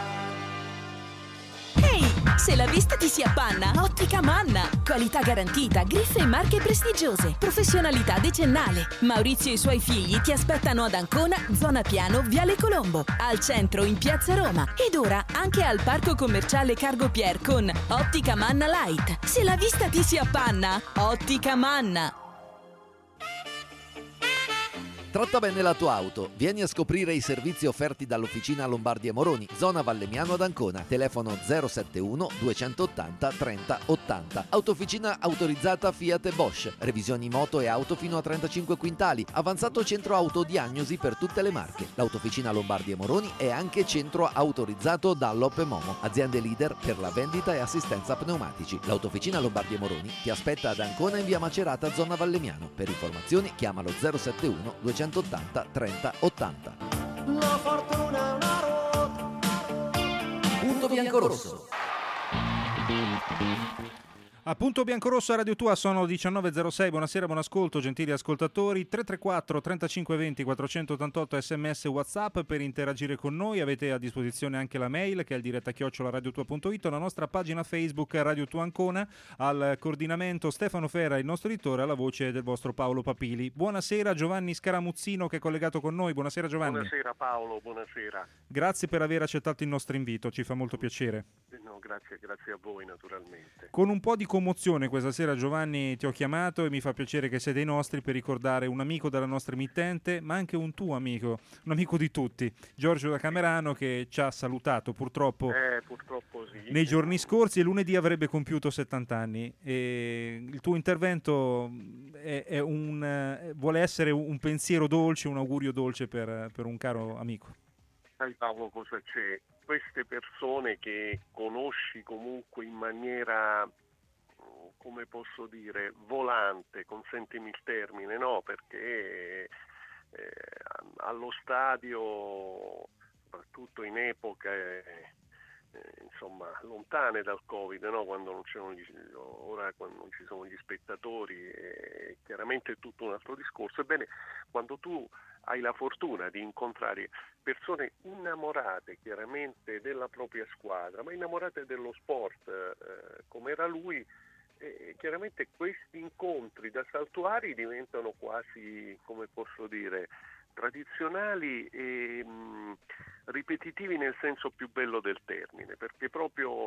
Se la vista ti si appanna, Ottica Manna. Qualità garantita, griffe e marche prestigiose, professionalità decennale. Maurizio e i suoi figli ti aspettano ad Ancona, zona Piano, Viale Colombo, al centro in Piazza Roma ed ora anche al parco commerciale Cargo Pier con Ottica Manna Light. Se la vista ti si appanna, Ottica Manna. Tratta bene la tua auto. Vieni a scoprire i servizi offerti dall'Officina Lombardi e Moroni, zona Vallemiano ad Ancona. Telefono zero settantuno duecentottanta trenta ottanta. Autofficina autorizzata Fiat e Bosch. Revisioni moto e auto fino a trentacinque quintali. Avanzato centro autodiagnosi per tutte le marche. L'Autofficina Lombardi e Moroni è anche centro autorizzato dall'O P E Momo, aziende leader per la vendita e assistenza pneumatici. L'Autofficina Lombardi e Moroni ti aspetta ad Ancona in via Macerata, zona Vallemiano. Per informazioni chiamalo zero settantuno duecentottanta trenta ottanta. La fortuna è una ruota. Punto biancorosso. A Punto Biancorosso a Radio Tua sono diciannove e zero sei. Buonasera, buon ascolto gentili ascoltatori. Tre tre quattro trentacinque venti quattrocentottantotto sms WhatsApp per interagire con noi. Avete a disposizione anche la mail che è il diretta chiocciola radiotua punto it, la nostra pagina Facebook Radio Tua Ancona, al coordinamento Stefano Fera, il nostro editore, alla voce del vostro Paolo Papili. Buonasera Giovanni Scaramuzzino che è collegato con noi. Buonasera Giovanni. Buonasera Paolo, buonasera. Grazie per aver accettato il nostro invito, ci fa molto piacere. No, grazie, grazie a voi naturalmente. Con un po' di commozione questa sera Giovanni ti ho chiamato e mi fa piacere che sei dei nostri per ricordare un amico della nostra emittente, ma anche un tuo amico, un amico di tutti, Giorgio da Camerano, che ci ha salutato purtroppo, eh, purtroppo sì. nei giorni scorsi, e lunedì avrebbe compiuto settanta anni. E il tuo intervento è, è un, vuole essere un pensiero dolce, un augurio dolce per, per un caro amico. Sai Paolo cosa c'è? Queste persone che conosci comunque in maniera, come posso dire, volante, consentimi il termine, no? Perché eh, allo stadio, soprattutto in epoche eh, insomma lontane dal Covid, no? Quando non c'erano gli, ora quando non ci sono gli spettatori, eh, chiaramente è tutto un altro discorso. Ebbene, quando tu hai la fortuna di incontrare persone innamorate chiaramente della propria squadra, ma innamorate dello sport, eh, come era lui, eh, chiaramente questi incontri da saltuari diventano quasi, come posso dire, tradizionali e mh, ripetitivi nel senso più bello del termine, perché proprio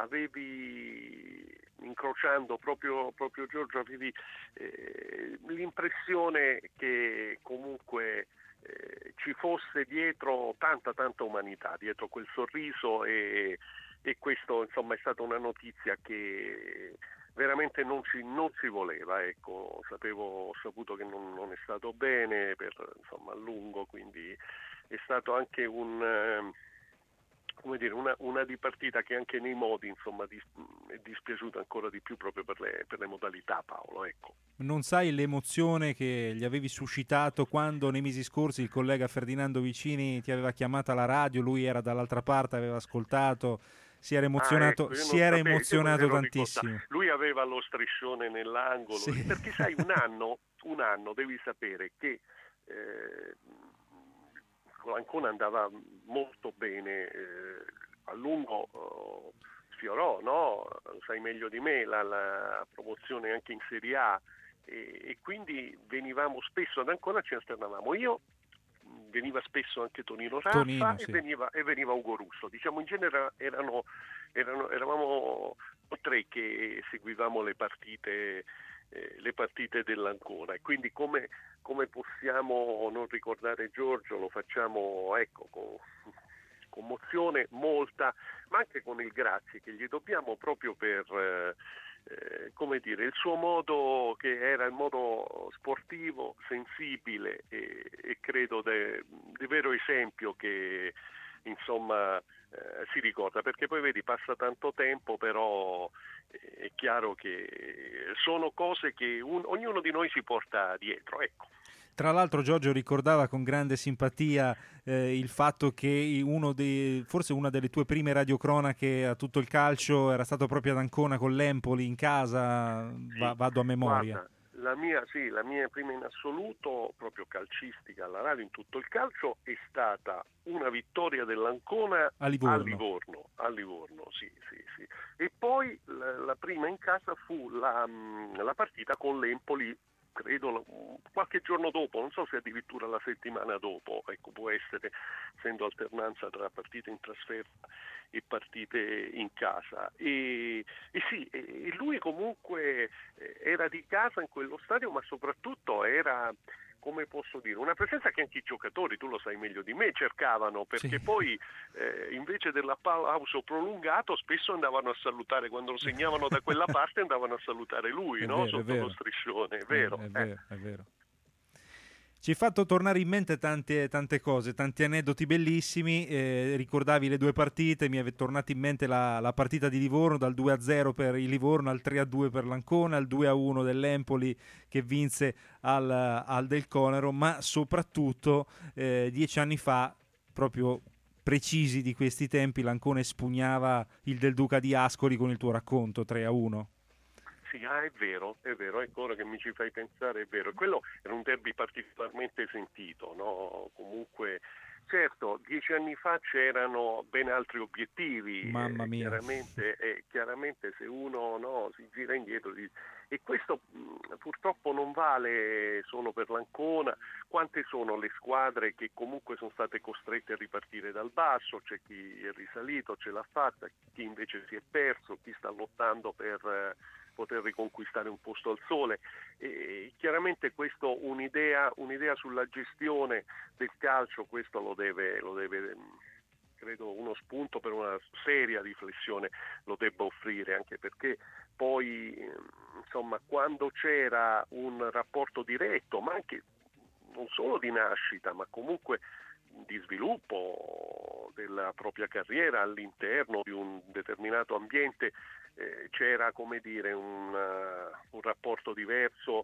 avevi, incrociando proprio, proprio Giorgio, avevi eh, l'impressione che comunque eh, ci fosse dietro tanta tanta umanità, dietro quel sorriso, e, e questo insomma è stata una notizia che veramente non ci, non si voleva, ecco, sapevo, ho saputo che non, non è stato bene per, insomma, a lungo, quindi è stato anche un, eh, come dire, una, una dipartita che anche nei modi, insomma, dis, è dispiaciuta ancora di più proprio per le, per le modalità, Paolo, ecco. Non sai l'emozione che gli avevi suscitato quando nei mesi scorsi il collega Ferdinando Vicini ti aveva chiamato alla radio, lui era dall'altra parte, aveva ascoltato, si era emozionato, ah, ecco, si era sapevo, emozionato tantissimo. Ricorda. Lui aveva lo striscione nell'angolo, sì. Perché sai, un anno, un anno devi sapere che eh, l'Ancona andava molto bene, eh, a lungo oh, sfiorò, no? Lo sai meglio di me, la, la promozione anche in Serie A, e, e quindi venivamo spesso ad Ancona, ci alternavamo. Io veniva spesso anche Tonino Raffa Tonino, e, sì. veniva, e veniva Ugo Russo. Diciamo in genere erano, erano, eravamo tre che seguivamo le partite, eh, le partite dell'Ancona, e quindi come, come possiamo non ricordare Giorgio, lo facciamo, ecco, con commozione molta, ma anche con il grazie che gli dobbiamo proprio per eh, eh, come dire, il suo modo, che era il modo sportivo, sensibile e, e credo de, di vero esempio che insomma eh, si ricorda, perché poi vedi passa tanto tempo, però eh, è chiaro che sono cose che un, ognuno di noi si porta dietro, ecco. Tra l'altro Giorgio ricordava con grande simpatia eh, il fatto che uno dei, forse una delle tue prime radiocronache a tutto il calcio era stato proprio ad Ancona con l'Empoli in casa, sì, va, vado a memoria. Guarda, la mia, sì, la mia prima in assoluto, proprio calcistica alla radio in tutto il calcio, è stata una vittoria dell'Ancona a Livorno. A Livorno, a Livorno sì, sì, sì. E poi la, la prima in casa fu la, la partita con l'Empoli, credo qualche giorno dopo, non so se addirittura la settimana dopo, ecco, può essere, essendo alternanza tra partite in trasferta e partite in casa. E, e sì, e lui comunque era di casa in quello stadio, ma soprattutto era, come posso dire, una presenza che anche i giocatori, tu lo sai meglio di me, cercavano, perché sì. poi eh, invece dell'applauso prolungato spesso andavano a salutare, quando lo segnavano da quella parte andavano a salutare lui, è no? vero, Sotto lo striscione, è vero. È, è eh. vero, è vero. Ci hai fatto tornare in mente tante, tante cose, tanti aneddoti bellissimi, eh, ricordavi le due partite, mi è tornata in mente la, la partita di Livorno, dal due a zero per il Livorno al tre a due per l'Ancona, al due a uno dell'Empoli che vinse al, al Del Conero, ma soprattutto eh, dieci anni fa, proprio precisi di questi tempi, l'Ancona espugnava il Del Duca di Ascoli con il tuo racconto tre a uno. Sì, ah, è vero, è vero, ecco, ora che mi ci fai pensare, è vero. Quello era un derby particolarmente sentito, no? Comunque, certo, dieci anni fa c'erano ben altri obiettivi. Mamma mia. Eh, chiaramente, eh, chiaramente se uno no, si gira indietro, e questo mh, purtroppo non vale solo per l'Ancona. Quante sono le squadre che comunque sono state costrette a ripartire dal basso? C'è chi è risalito, ce l'ha fatta, chi invece si è perso, chi sta lottando per eh, poter riconquistare un posto al sole. E chiaramente questo un'idea, un'idea sulla gestione del calcio, questo lo deve, lo deve, credo, uno spunto per una seria riflessione lo debba offrire, anche perché poi insomma quando c'era un rapporto diretto, ma anche non solo di nascita, ma comunque di sviluppo della propria carriera all'interno di un determinato ambiente, eh, c'era, come dire, un, uh, un rapporto diverso,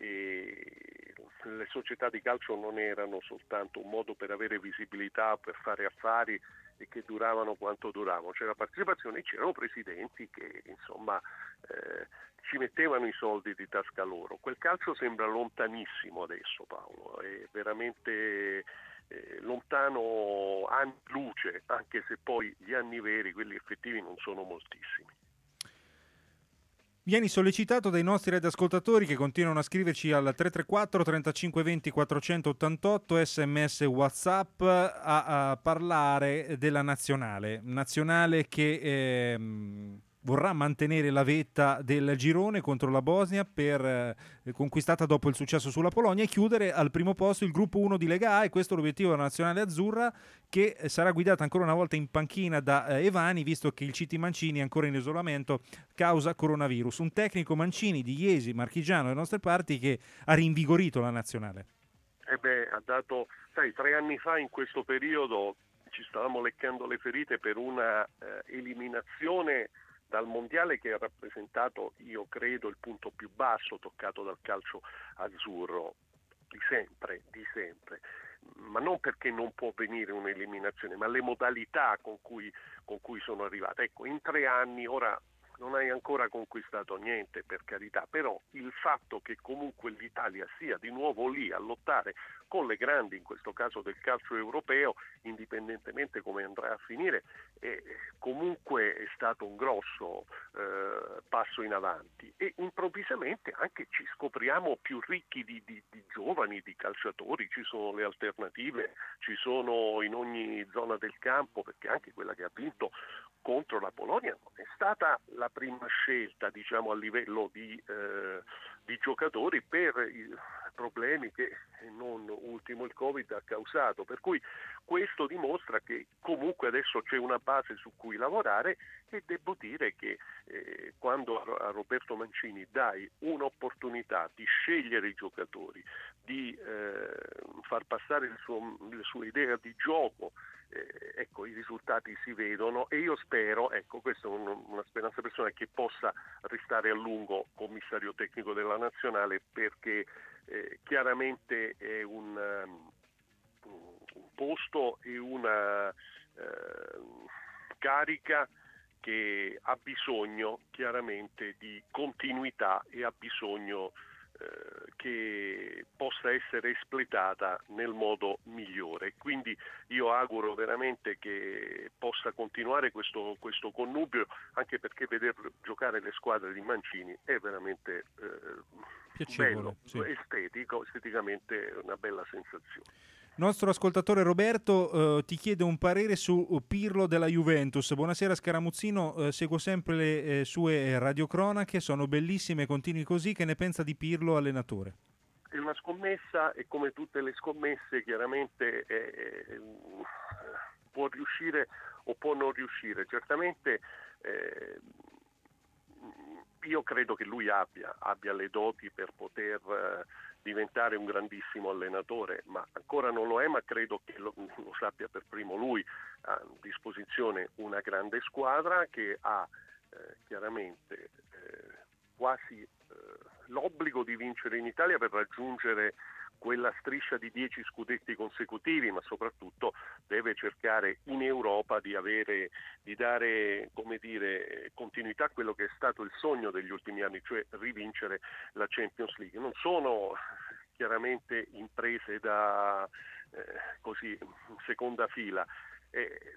e le società di calcio non erano soltanto un modo per avere visibilità, per fare affari e che duravano quanto duravano, c'era partecipazione, c'erano presidenti che insomma eh, ci mettevano i soldi di tasca loro. Quel calcio sembra lontanissimo adesso, Paolo, è veramente eh, lontano anni luce, anche se poi gli anni veri, quelli effettivi, non sono moltissimi. Vieni sollecitato dai nostri radioascoltatori che continuano a scriverci al tre tre quattro trentacinque venti quattrocentottantotto, sms WhatsApp, a, a parlare della nazionale. Nazionale che eh, vorrà mantenere la vetta del girone contro la Bosnia per, eh, conquistata dopo il successo sulla Polonia, e chiudere al primo posto il gruppo uno di Lega A, e questo è l'obiettivo della nazionale azzurra, che sarà guidata ancora una volta in panchina da eh, Evani, visto che il C T Mancini è ancora in isolamento causa coronavirus. Un tecnico, Mancini, di Iesi, marchigiano, delle nostre parti, che ha rinvigorito la nazionale. Eh beh, ha dato, sai, tre anni fa in questo periodo ci stavamo leccando le ferite per una eh, eliminazione dal mondiale che ha rappresentato, io credo, il punto più basso toccato dal calcio azzurro di sempre, di sempre. Ma non perché non può venire un'eliminazione, ma le modalità con cui, con cui sono arrivate. Ecco, in tre anni ora non hai ancora conquistato niente, per carità, però il fatto che comunque l'Italia sia di nuovo lì a lottare con le grandi, in questo caso del calcio europeo, indipendentemente come andrà a finire, eh, comunque è stato un grosso eh, passo in avanti, e improvvisamente anche ci scopriamo più ricchi di, di, di giovani, di calciatori, ci sono le alternative, ci sono in ogni zona del campo, perché anche quella che ha vinto contro la Polonia non è stata la prima scelta, diciamo, a livello di, eh, di giocatori per i problemi che, non ultimo, il Covid ha causato, per cui questo dimostra che comunque adesso c'è una base su cui lavorare, e devo dire che eh, quando a Roberto Mancini dai un'opportunità di scegliere i giocatori, di eh, far passare il suo, le sue idee di gioco, Eh, ecco, i risultati si vedono, e io spero, ecco, questa è un, una speranza personale, che possa restare a lungo commissario tecnico della nazionale, perché eh, chiaramente è un, um, un posto e una uh, carica che ha bisogno chiaramente di continuità, e ha bisogno che possa essere espletata nel modo migliore. Quindi io auguro veramente che possa continuare questo, questo connubio, anche perché veder giocare le squadre di Mancini è veramente eh, bello, sì. estetico, esteticamente una bella sensazione. Nostro ascoltatore Roberto eh, ti chiede un parere su Pirlo della Juventus. Buonasera Scaramuzzino, eh, seguo sempre le eh, sue radiocronache, sono bellissime, continui così. Che ne pensa di Pirlo allenatore? È una scommessa, e come tutte le scommesse chiaramente eh, può riuscire o può non riuscire. Certamente eh, io credo che lui abbia, abbia le doti per poter eh, diventare un grandissimo allenatore, ma ancora non lo è, ma credo che lo, lo sappia per primo lui. Ha a disposizione una grande squadra che ha eh, chiaramente eh, quasi eh, l'obbligo di vincere in Italia per raggiungere quella striscia di dieci scudetti consecutivi, ma soprattutto deve cercare in Europa di avere, di dare, come dire, continuità a quello che è stato il sogno degli ultimi anni, cioè rivincere la Champions League. Non sono chiaramente imprese da eh, così seconda fila. Eh,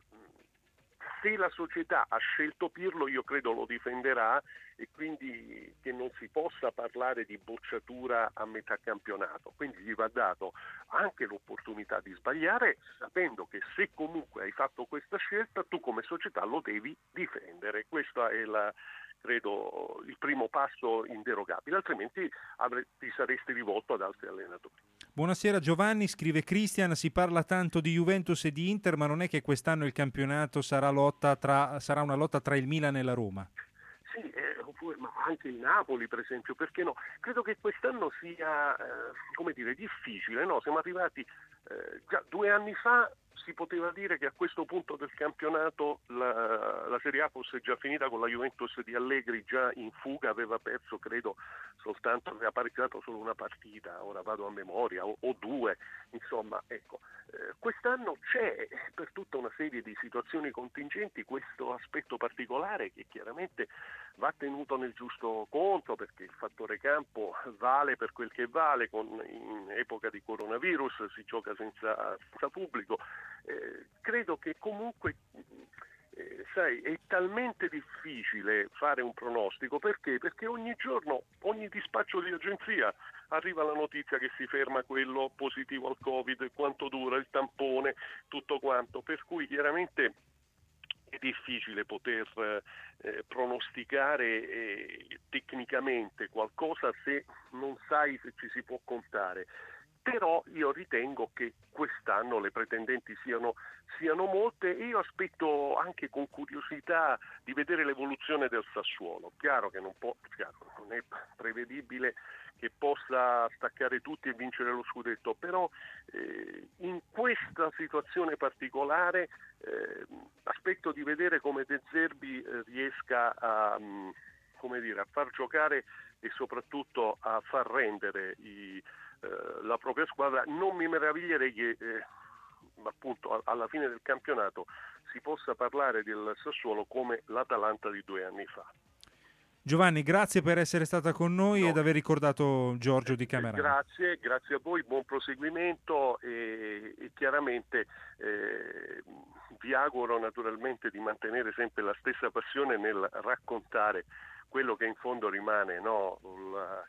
Se la società ha scelto Pirlo, io credo lo difenderà, e quindi che non si possa parlare di bocciatura a metà campionato. Quindi gli va dato anche l'opportunità di sbagliare, sapendo che se comunque hai fatto questa scelta, tu come società lo devi difendere. Questo è la, credo, il primo passo inderogabile, altrimenti avre, ti saresti rivolto ad altri allenatori. Buonasera Giovanni, scrive Christian, si parla tanto di Juventus e di Inter, ma non è che quest'anno il campionato sarà, lotta tra, sarà una lotta tra il Milan e la Roma? Sì, eh, ma anche il Napoli per esempio, perché no? Credo che quest'anno sia, eh, come dire, difficile, no? Siamo arrivati eh, già due anni fa, si poteva dire che a questo punto del campionato la, la Serie A fosse già finita, con la Juventus di Allegri già in fuga, aveva perso credo soltanto, aveva pareggiato solo una partita, ora vado a memoria, o, o due, insomma, ecco. Eh, quest'anno c'è, per tutta una serie di situazioni contingenti, questo aspetto particolare che chiaramente va tenuto nel giusto conto, perché il fattore campo vale per quel che vale, con, in epoca di coronavirus si gioca senza, senza pubblico. Eh, credo che comunque eh, sai, è talmente difficile fare un pronostico, perché? Perché ogni giorno, ogni dispaccio di agenzia arriva la notizia che si ferma quello positivo al Covid, quanto dura il tampone, tutto quanto, per cui chiaramente è difficile poter eh, pronosticare eh, tecnicamente qualcosa se non sai se ci si può contare. Però io ritengo che quest'anno le pretendenti siano, siano molte e io aspetto anche con curiosità di vedere l'evoluzione del Sassuolo. Chiaro che non, può, chiaro, non è prevedibile che possa staccare tutti e vincere lo scudetto, però eh, in questa situazione particolare eh, aspetto di vedere come De Zerbi eh, riesca a, mh, come dire, a far giocare e soprattutto a far rendere i la propria squadra. Non mi meraviglierei che eh, appunto alla fine del campionato si possa parlare del Sassuolo come l'Atalanta di due anni fa. Giovanni, grazie per essere stata con noi no. ed aver ricordato Giorgio Di Camerano. Grazie, grazie a voi, buon proseguimento e, e chiaramente eh, vi auguro naturalmente di mantenere sempre la stessa passione nel raccontare quello che in fondo rimane, no? Una,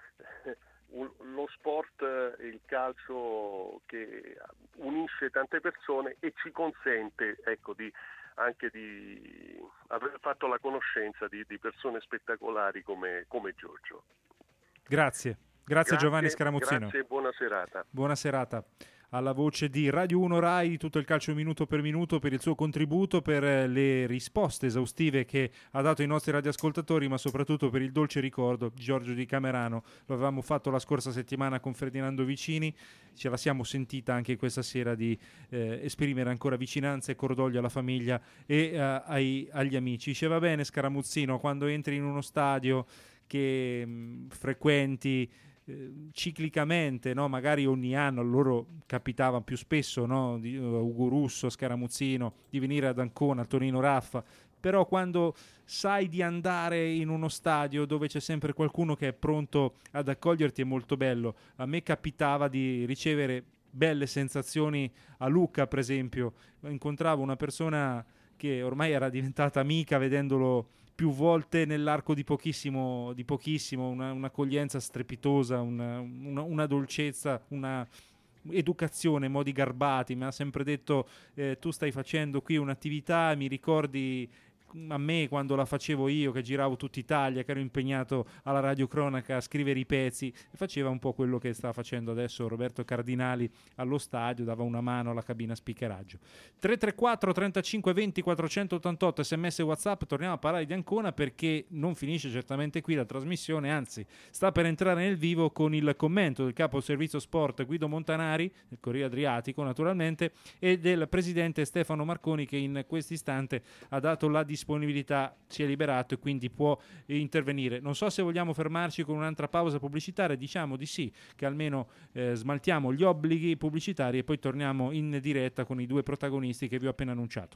lo sport, il calcio che unisce tante persone e ci consente, ecco, di anche di aver fatto la conoscenza di, di persone spettacolari come, come Giorgio. Grazie, grazie, grazie Giovanni Scaramuzzino. Grazie e buona serata. Buona serata. Alla voce di Radio uno Rai, tutto il calcio minuto per minuto, per il suo contributo, per le risposte esaustive che ha dato ai nostri radioascoltatori, ma soprattutto per il dolce ricordo di Giorgio Di Camerano. Lo avevamo fatto la scorsa settimana con Ferdinando Vicini, ce la siamo sentita anche questa sera di eh, esprimere ancora vicinanza e cordoglio alla famiglia e eh, ai, agli amici. Diceva bene Scaramuzzino, quando entri in uno stadio che mh, frequenti ciclicamente, no? Magari ogni anno, loro capitava più spesso, no? Di, uh, Ugo Russo, Scaramuzzino, di venire ad Ancona, Tonino Raffa, però quando sai di andare in uno stadio dove c'è sempre qualcuno che è pronto ad accoglierti è molto bello. A me capitava di ricevere belle sensazioni a Lucca, per esempio, incontravo una persona che ormai era diventata amica vedendolo più volte nell'arco di pochissimo, di pochissimo una, un'accoglienza strepitosa, una, una, una dolcezza, una educazione, modi garbati. Mi ha sempre detto eh, tu stai facendo qui un'attività, mi ricordi a me quando la facevo io, che giravo tutta Italia, che ero impegnato alla radiocronaca a scrivere i pezzi, e faceva un po' quello che sta facendo adesso Roberto Cardinali allo stadio, dava una mano alla cabina speakeraggio. Tre tre quattro trentacinque venti quattrocentottantotto sms e WhatsApp. Torniamo a parlare di Ancona perché non finisce certamente qui la trasmissione, anzi sta per entrare nel vivo con il commento del capo servizio sport Guido Montanari, del Corriere Adriatico naturalmente, e del presidente Stefano Marconi, che in questo istante ha dato la disponibilità, si è liberato e quindi può intervenire. Non so se vogliamo fermarci con un'altra pausa pubblicitaria, diciamo di sì, che almeno eh, smaltiamo gli obblighi pubblicitari e poi torniamo in diretta con i due protagonisti che vi ho appena annunciato.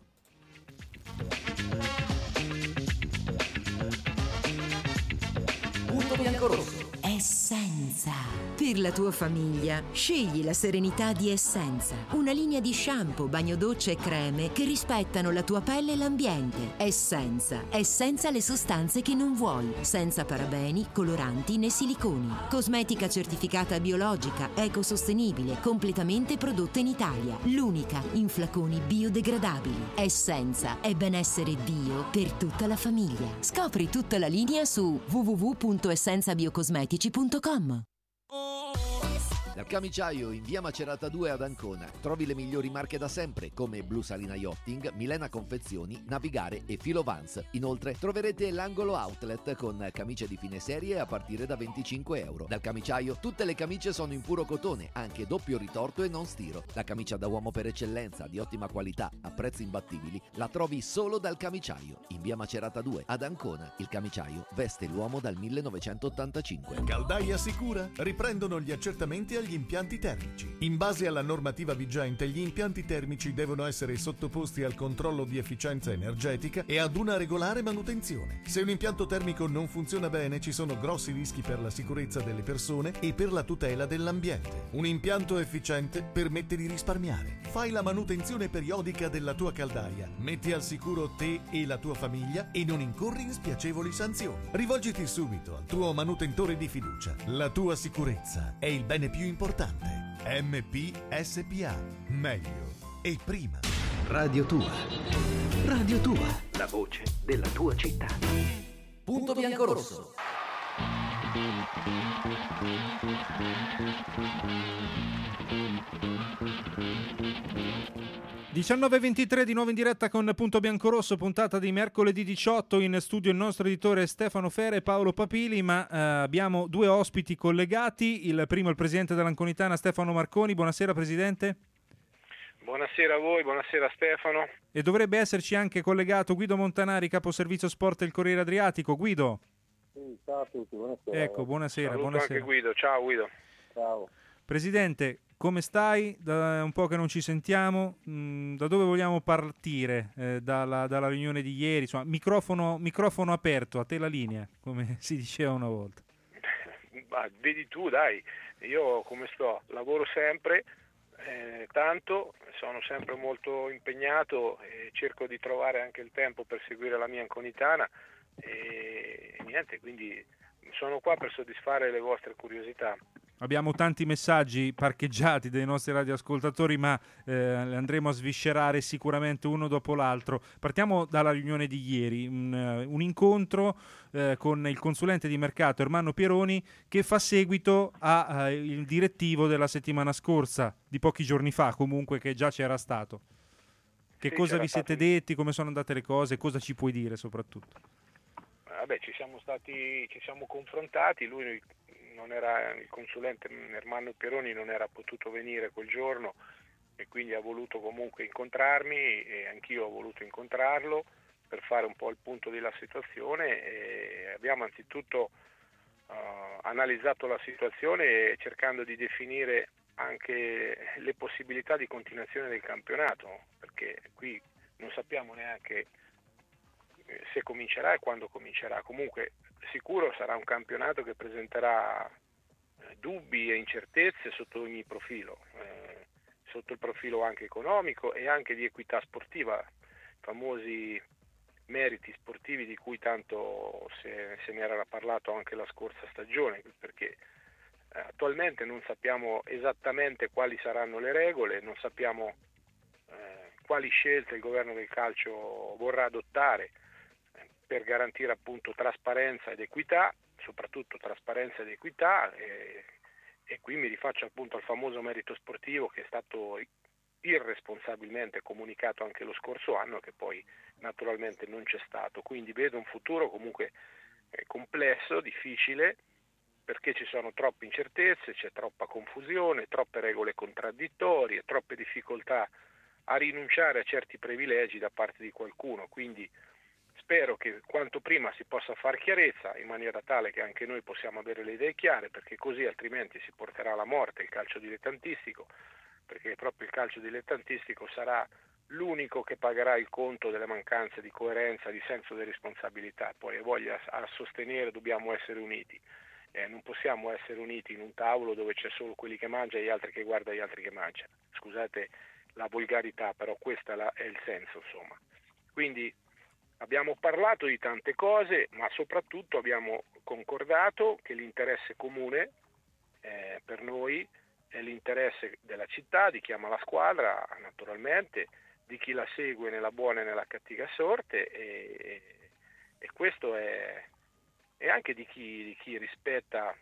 Punto bianco-rosso. Essenza. Per la tua famiglia, scegli la serenità di Essenza. Una linea di shampoo, bagno doccia e creme che rispettano la tua pelle e l'ambiente. Essenza. Essenza le sostanze che non vuoi. Senza parabeni, coloranti né siliconi. Cosmetica certificata biologica, ecosostenibile, completamente prodotta in Italia. L'unica in flaconi biodegradabili. Essenza è benessere bio per tutta la famiglia. Scopri tutta la linea su w w w punto essenza biocosmetici punto com. Dal Camiciaio in via Macerata due ad Ancona trovi le migliori marche da sempre come Blu Salina Yachting, Milena Confezioni, Navigare e Filo Vans. Inoltre troverete l'angolo outlet con camicie di fine serie a partire da venticinque euro. Dal Camiciaio tutte le camicie sono in puro cotone, anche doppio ritorto e non stiro. La camicia da uomo per eccellenza, di ottima qualità, a prezzi imbattibili, la trovi solo dal Camiciaio in via Macerata due ad Ancona. Il Camiciaio veste l'uomo dal millenovecentottantacinque. Caldaia Sicura riprendono gli accertamenti agli impianti termici. In base alla normativa vigente, gli impianti termici devono essere sottoposti al controllo di efficienza energetica e ad una regolare manutenzione. Se un impianto termico non funziona bene, ci sono grossi rischi per la sicurezza delle persone e per la tutela dell'ambiente. Un impianto efficiente permette di risparmiare. Fai la manutenzione periodica della tua caldaia, metti al sicuro te e la tua famiglia e non incorri in spiacevoli sanzioni. Rivolgiti subito al tuo manutentore di fiducia. La tua sicurezza è il bene più importante. M P S P A. Meglio e prima. Radio Tua. Radio Tua, la voce della tua città. Punto biancorosso. diciannove e ventitré di nuovo in diretta con Punto Biancorosso, puntata di mercoledì diciotto. In studio il nostro editore Stefano Fera e Paolo Papili, ma eh, abbiamo due ospiti collegati. Il primo è il presidente dell'Anconitana, Stefano Marconi. Buonasera Presidente. Buonasera a voi, buonasera Stefano. E dovrebbe esserci anche collegato Guido Montanari, capo servizio sport del Corriere Adriatico. Guido. Sì, ciao a tutti, buonasera. Ecco, buonasera. Saluto buonasera. anche Guido, ciao Guido. Ciao. Presidente, come stai? Da un po' che non ci sentiamo. Mm, da dove vogliamo partire? Eh, dalla, dalla riunione di ieri? Insomma, microfono, microfono aperto, a te la linea, come si diceva una volta. Ma vedi tu, dai, io come sto? Lavoro sempre, eh, tanto, sono sempre molto impegnato e cerco di trovare anche il tempo per seguire la mia Anconitana e, e niente, quindi sono qua per soddisfare le vostre curiosità. Abbiamo tanti messaggi parcheggiati dai nostri radioascoltatori, ma eh, li andremo a sviscerare sicuramente uno dopo l'altro. Partiamo dalla riunione di ieri, un, un incontro eh, con il consulente di mercato Ermanno Pieroni, che fa seguito al eh, direttivo della settimana scorsa, di pochi giorni fa comunque, che già c'era stato. Che Sì, cosa vi stato... siete detti, come sono andate le cose, cosa ci puoi dire soprattutto? Vabbè, ci siamo stati, ci siamo confrontati, lui non era, il consulente Ermanno Pieroni non era potuto venire quel giorno e quindi ha voluto comunque incontrarmi e anch'io ho voluto incontrarlo per fare un po' il punto della situazione e abbiamo anzitutto uh, analizzato la situazione cercando di definire anche le possibilità di continuazione del campionato, perché qui non sappiamo neanche se comincerà e quando comincerà. Comunque sicuro sarà un campionato che presenterà eh, dubbi e incertezze sotto ogni profilo, eh, sotto il profilo anche economico e anche di equità sportiva, famosi meriti sportivi di cui tanto se, se ne era parlato anche la scorsa stagione, perché eh, attualmente non sappiamo esattamente quali saranno le regole, non sappiamo eh, quali scelte il governo del calcio vorrà adottare per garantire appunto trasparenza ed equità, soprattutto trasparenza ed equità e, e qui mi rifaccio appunto al famoso merito sportivo che è stato irresponsabilmente comunicato anche lo scorso anno che poi naturalmente non c'è stato, quindi vedo un futuro comunque eh, complesso, difficile, perché ci sono troppe incertezze, c'è troppa confusione, troppe regole contraddittorie, troppe difficoltà a rinunciare a certi privilegi da parte di qualcuno, quindi spero che quanto prima si possa far chiarezza in maniera tale che anche noi possiamo avere le idee chiare, perché così altrimenti si porterà alla morte il calcio dilettantistico, perché proprio il calcio dilettantistico sarà l'unico che pagherà il conto delle mancanze di coerenza, di senso di responsabilità. Poi voglia a sostenere dobbiamo essere uniti, eh, non possiamo essere uniti in un tavolo dove c'è solo quelli che mangiano e gli altri che guardano gli altri che mangiano. Scusate la volgarità, però questo è il senso, insomma. Quindi abbiamo parlato di tante cose, ma soprattutto abbiamo concordato che l'interesse comune eh, per noi è l'interesse della città, di chi ama la squadra naturalmente, di chi la segue nella buona e nella cattiva sorte e, e questo è, è anche di chi, di chi rispetta,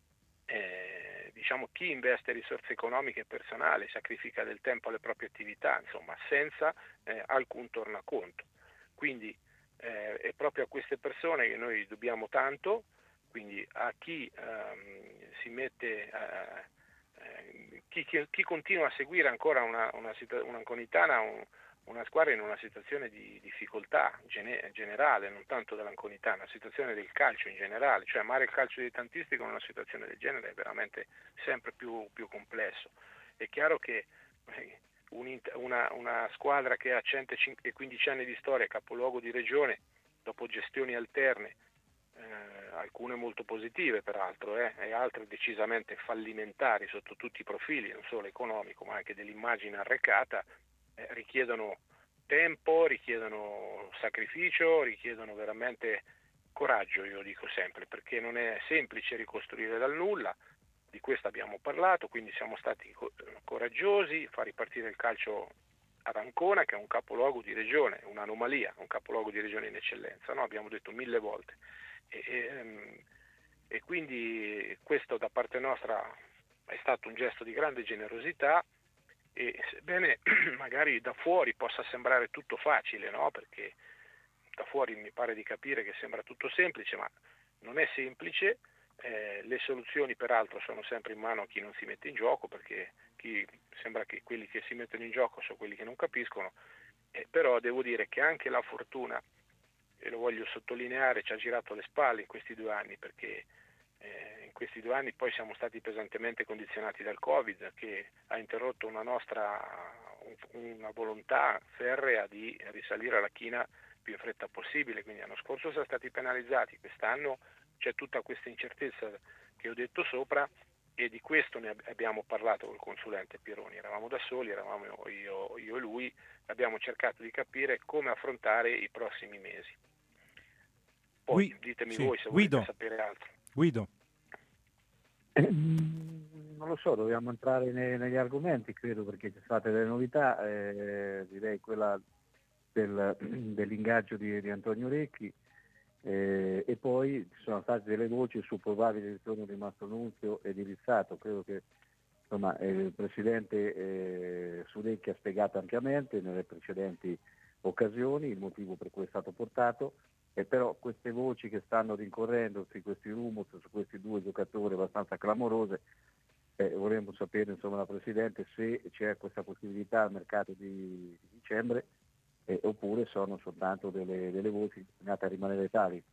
eh, diciamo chi investe risorse economiche e personali, sacrifica del tempo alle proprie attività, insomma senza eh, alcun tornaconto. Quindi eh, è proprio a queste persone che noi dobbiamo tanto, quindi a chi ehm, si mette, eh, eh, chi, chi, chi continua a seguire ancora una, una, un'Anconitana, un, una squadra in una situazione di difficoltà gene, generale, non tanto dell'Anconitana, una situazione del calcio in generale, cioè amare il calcio dilettantistico in una situazione del genere è veramente sempre più, più complesso. È chiaro che eh, Una, una squadra che ha centoquindici anni di storia, capoluogo di regione, dopo gestioni alterne, eh, alcune molto positive peraltro, eh, e altre decisamente fallimentari sotto tutti i profili, non solo economico ma anche dell'immagine arrecata, eh, richiedono tempo, richiedono sacrificio, richiedono veramente coraggio, io dico sempre, perché non è semplice ricostruire dal nulla. Di questo abbiamo parlato, quindi siamo stati coraggiosi, far ripartire il calcio ad Ancona, che è un capoluogo di regione, un'anomalia, un capoluogo di regione in eccellenza, no? Abbiamo detto mille volte. E, e, e quindi questo da parte nostra è stato un gesto di grande generosità, e sebbene magari da fuori possa sembrare tutto facile, no? Perché da fuori mi pare di capire che sembra tutto semplice, ma non è semplice. Eh, le soluzioni peraltro sono sempre in mano a chi non si mette in gioco, perché chi, sembra che quelli che si mettono in gioco sono quelli che non capiscono, eh, però devo dire che anche la fortuna, e lo voglio sottolineare, ci ha girato le spalle in questi due anni, perché eh, in questi due anni poi siamo stati pesantemente condizionati dal Covid, che ha interrotto una nostra una volontà ferrea di risalire alla china più in fretta possibile. Quindi l'anno scorso siamo stati penalizzati, quest'anno c'è tutta questa incertezza che ho detto sopra, e di questo ne abbiamo parlato col consulente Pieroni. Eravamo da soli, eravamo io, io e lui, abbiamo cercato di capire come affrontare i prossimi mesi. Poi Gui, ditemi sì. voi se Guido. volete sapere altro. Guido. Eh, non lo so, dobbiamo entrare nei, negli argomenti, credo, perché ci sono state delle novità, eh, direi quella del, dell'ingaggio di, di Antonio Recchi. Eh, e poi ci sono state delle voci su probabile ritorno di Mastronunzio e di Rizzato. Credo che insomma, eh, il Presidente eh, Sulecchi ha spiegato ampiamente nelle precedenti occasioni il motivo per cui è stato portato, e però queste voci che stanno rincorrendosi, questi rumors su questi due giocatori abbastanza clamorose, eh, vorremmo sapere insomma da Presidente se c'è questa possibilità al mercato di, di dicembre, Eh, oppure sono soltanto delle, delle voci destinate a rimanere tali.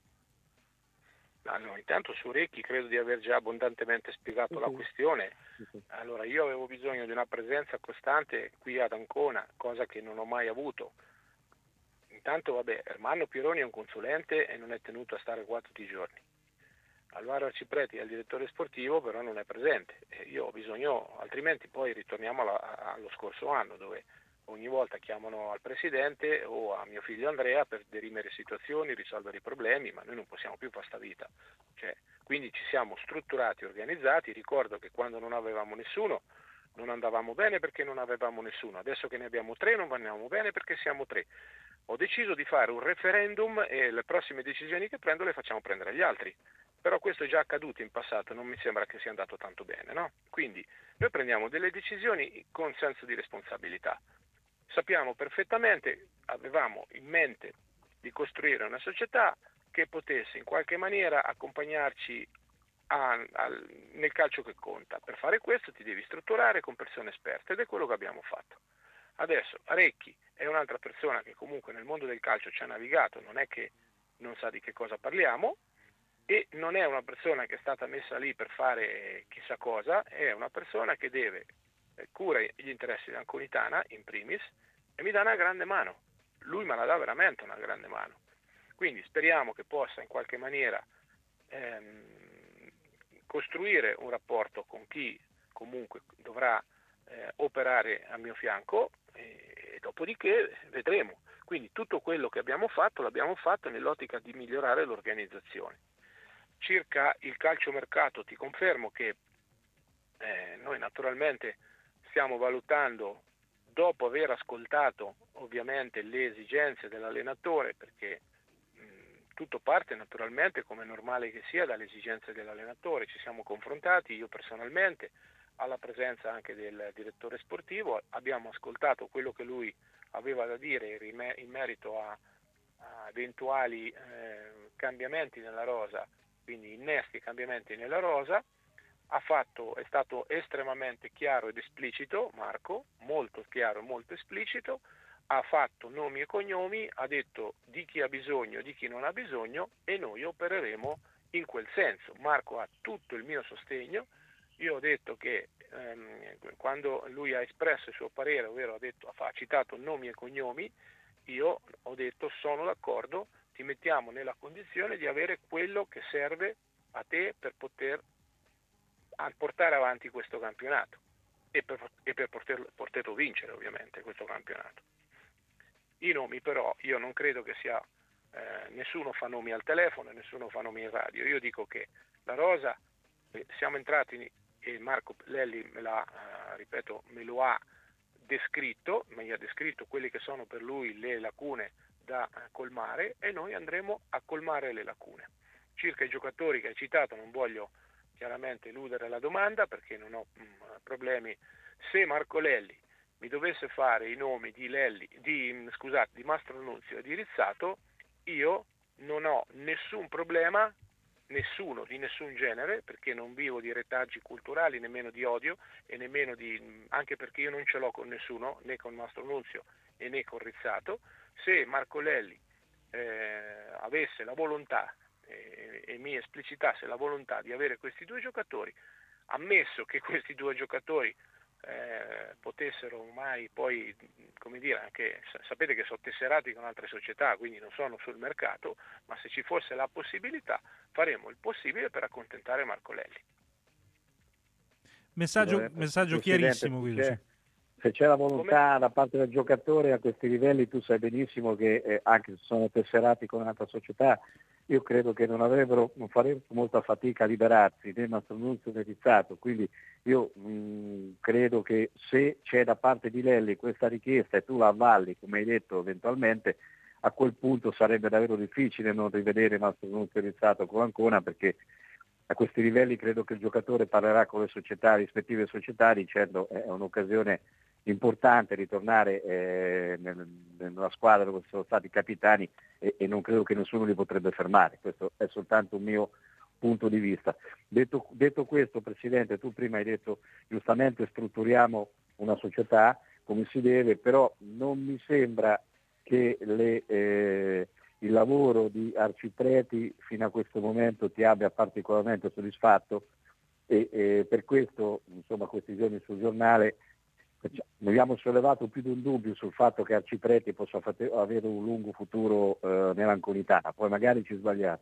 No, no, intanto su Recchi credo di aver già abbondantemente spiegato sì, la sì. questione. Sì, sì. Allora, io avevo bisogno di una presenza costante qui ad Ancona, cosa che non ho mai avuto. Intanto, vabbè, Ermanno Pieroni è un consulente e non è tenuto a stare qua tutti i giorni. Alvaro Arcipreti è il direttore sportivo, però non è presente. E io ho bisogno, altrimenti poi ritorniamo alla, allo scorso anno, dove ogni volta chiamano al Presidente o a mio figlio Andrea per dirimere situazioni, risolvere i problemi, ma noi non possiamo più fare sta vita. Cioè, quindi ci siamo strutturati, organizzati. Ricordo che quando non avevamo nessuno non andavamo bene perché non avevamo nessuno. Adesso che ne abbiamo tre non andiamo bene perché siamo tre. Ho deciso di fare un referendum e le prossime decisioni che prendo le facciamo prendere agli altri. Però questo è già accaduto in passato, non mi sembra che sia andato tanto bene, no? Quindi noi prendiamo delle decisioni con senso di responsabilità. Sappiamo perfettamente, avevamo in mente di costruire una società che potesse in qualche maniera accompagnarci a, a, nel calcio che conta. Per fare questo ti devi strutturare con persone esperte, ed è quello che abbiamo fatto. Adesso Recchi è un'altra persona che comunque nel mondo del calcio ci ha navigato, non è che non sa di che cosa parliamo, e non è una persona che è stata messa lì per fare chissà cosa, è una persona che deve cura gli interessi dell'Anconitana in primis, e mi dà una grande mano. Lui me la dà veramente una grande mano. Quindi speriamo che possa in qualche maniera ehm, costruire un rapporto con chi comunque dovrà eh, operare a mio fianco, e, e dopodiché vedremo. Quindi tutto quello che abbiamo fatto l'abbiamo fatto nell'ottica di migliorare l'organizzazione. Circa il calciomercato ti confermo che eh, noi naturalmente stiamo valutando, dopo aver ascoltato ovviamente le esigenze dell'allenatore, perché mh, tutto parte naturalmente, come è normale che sia, dalle esigenze dell'allenatore. Ci siamo confrontati, io personalmente, alla presenza anche del direttore sportivo, abbiamo ascoltato quello che lui aveva da dire in merito a, a eventuali eh, cambiamenti nella rosa, quindi innesti e cambiamenti nella rosa. Ha fatto, è stato estremamente chiaro ed esplicito Marco, molto chiaro e molto esplicito, ha fatto nomi e cognomi, ha detto di chi ha bisogno, di chi non ha bisogno, e noi opereremo in quel senso. Marco ha tutto il mio sostegno. Io ho detto che ehm, quando lui ha espresso il suo parere, ovvero ha, detto, ha citato nomi e cognomi, io ho detto sono d'accordo, ti mettiamo nella condizione di avere quello che serve a te per poter a portare avanti questo campionato e per, e per poterlo, poterlo vincere ovviamente questo campionato. I nomi però io non credo che sia eh, nessuno fa nomi al telefono, nessuno fa nomi in radio. Io dico che la rosa eh, siamo entrati in, e Marco Lelli me l'ha, eh, ripeto, me lo ha descritto, mi ha descritto quelle che sono per lui le lacune da colmare e noi andremo a colmare le lacune. Circa i giocatori che hai citato non voglio chiaramente eludere la domanda perché non ho mh, problemi. Se Marco Lelli mi dovesse fare i nomi di Lelli, di, scusate, di Mastro Nunzio e di Rizzato, io non ho nessun problema, nessuno di nessun genere, perché non vivo di retaggi culturali, nemmeno di odio e nemmeno di, anche perché io non ce l'ho con nessuno, né con Mastro Nunzio e né con Rizzato. Se Marco Lelli eh, avesse la volontà e, e mi esplicitasse la volontà di avere questi due giocatori, ammesso che questi due giocatori eh, potessero mai poi, come dire, anche sapete che sono tesserati con altre società, quindi non sono sul mercato, ma se ci fosse la possibilità faremo il possibile per accontentare Marco Lelli. Messaggio, Eh, messaggio Presidente, chiarissimo, Guido. c'è- Sì. Se c'è la volontà da parte del giocatore a questi livelli, tu sai benissimo che eh, anche se sono tesserati con un'altra società, io credo che non avrebbero, non farebbero molta fatica a liberarsi né Mastro Nunzio né Rizzato, quindi io mh, credo che se c'è da parte di Lelli questa richiesta e tu la avvalli, come hai detto eventualmente, a quel punto sarebbe davvero difficile non rivedere Mastro Nunzio e Rizzato con Ancona, perché a questi livelli credo che il giocatore parlerà con le società, rispettive società, dicendo è un'occasione importante ritornare eh, nel, nella squadra dove sono stati capitani e, e non credo che nessuno li potrebbe fermare. Questo è soltanto un mio punto di vista. Detto, detto questo, Presidente, tu prima hai detto giustamente strutturiamo una società come si deve, però non mi sembra che le, eh, il lavoro di Arcipreti fino a questo momento ti abbia particolarmente soddisfatto e, e per questo, insomma, questi giorni sul giornale abbiamo sollevato più di un dubbio sul fatto che Arcipreti possa fate- avere un lungo futuro eh, nell'Anconitana, poi magari ci sbagliamo.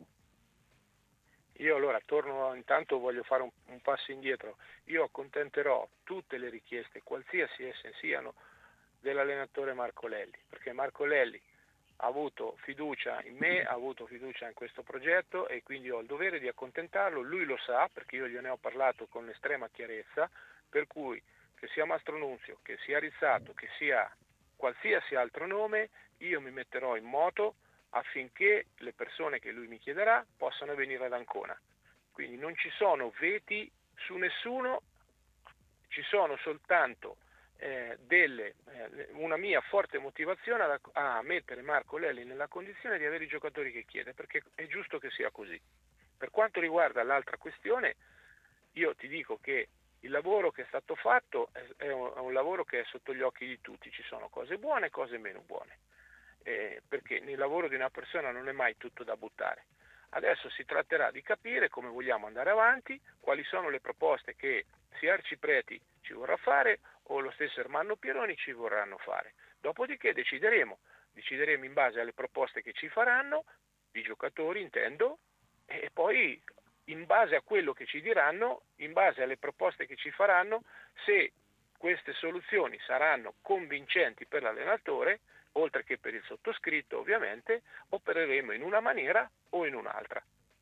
Io allora torno, intanto voglio fare un, un passo indietro, io accontenterò tutte le richieste, qualsiasi esse siano, dell'allenatore Marco Lelli, perché Marco Lelli ha avuto fiducia in me, ha avuto fiducia in questo progetto e quindi ho il dovere di accontentarlo, lui lo sa perché io gliene ho parlato con estrema chiarezza, per cui che sia Mastro Nunzio, che sia Rizzato, che sia qualsiasi altro nome, io mi metterò in moto affinché le persone che lui mi chiederà possano venire ad Ancona. Quindi non ci sono veti su nessuno, ci sono soltanto eh, delle, eh, una mia forte motivazione a, a mettere Marco Lelli nella condizione di avere i giocatori che chiede, perché è giusto che sia così. Per quanto riguarda l'altra questione, io ti dico che il lavoro che è stato fatto è un, è un lavoro che è sotto gli occhi di tutti, ci sono cose buone e cose meno buone, eh, perché nel lavoro di una persona non è mai tutto da buttare. Adesso si tratterà di capire come vogliamo andare avanti, quali sono le proposte che sia Arcipreti ci vorrà fare o lo stesso Ermanno Pieroni ci vorranno fare. Dopodiché decideremo, decideremo in base alle proposte che ci faranno, i giocatori intendo, e poi in base a quello che ci diranno, in base alle proposte che ci faranno, se queste soluzioni saranno convincenti per l'allenatore, oltre che per il sottoscritto ovviamente, opereremo in una maniera o in un'altra.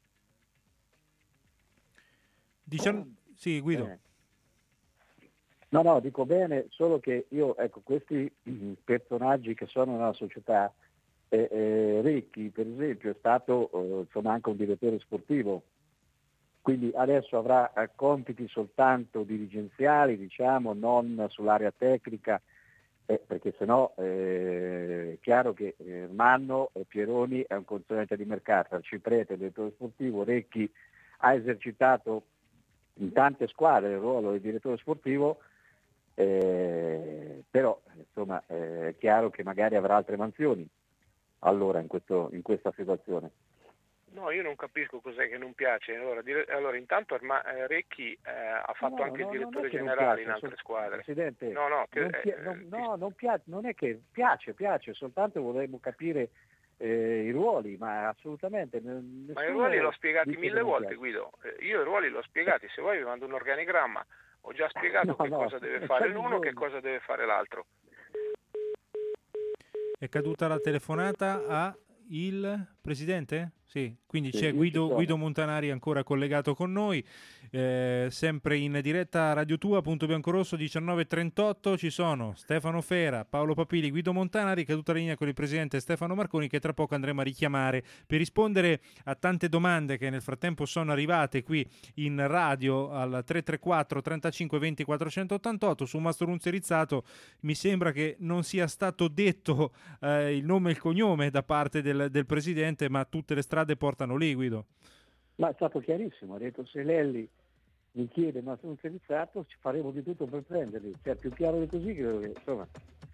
Diciamo, sì, Guido. Eh. No, no, dico bene, solo che io, ecco, questi personaggi che sono nella società, eh, eh, Recchi per esempio è stato eh, insomma anche un direttore sportivo, quindi adesso avrà eh, compiti soltanto dirigenziali, diciamo, non sull'area tecnica, eh, perché sennò eh, è chiaro che eh, Manno eh, Pieroni è un consulente di mercato, Arciprete direttore sportivo, Recchi ha esercitato in tante squadre il ruolo di direttore sportivo, eh, però insomma eh, è chiaro che magari avrà altre mansioni allora in, questo, in questa situazione. No, io non capisco cos'è che non piace. Allora, dire, allora intanto Arma, eh, Recchi eh, ha fatto no, anche no, il direttore piace, generale in altre sol- squadre. Presidente, no, no, che, non, pi- eh, non, no, non, piace, non è che piace, piace, soltanto vorremmo capire eh, i ruoli, ma assolutamente. N- ma i ruoli l'ho spiegati dice mille che non volte, piace. Guido. Eh, io i ruoli l'ho spiegati, se vuoi vi mando un organigramma. Ho già spiegato No, che no, cosa deve non fare c'è l'uno, che bisogno. cosa deve fare l'altro. È caduta la telefonata a il presidente? Sì, quindi Sì, c'è io ci Guido, sono. Guido Montanari ancora collegato con noi, eh, sempre in diretta a Radio Tua, punto Biancorosso, diciannove e trentotto. Ci sono Stefano Fera, Paolo Papili, Guido Montanari, caduta la linea con il presidente Stefano Marconi, che tra poco andremo a richiamare per rispondere a tante domande che nel frattempo sono arrivate qui in radio al tre tre quattro trentacinque venti quattrocentottantotto. Su Mastro Nunzio Rizzato mi sembra che non sia stato detto eh, il nome e il cognome da parte del, del presidente, ma tutte le strade portano lì, Guido. Ma è stato chiarissimo, ha detto se Lelli mi chiede ma sono interessato, ci faremo di tutto per prenderli. Cioè, più chiaro di così credo che insomma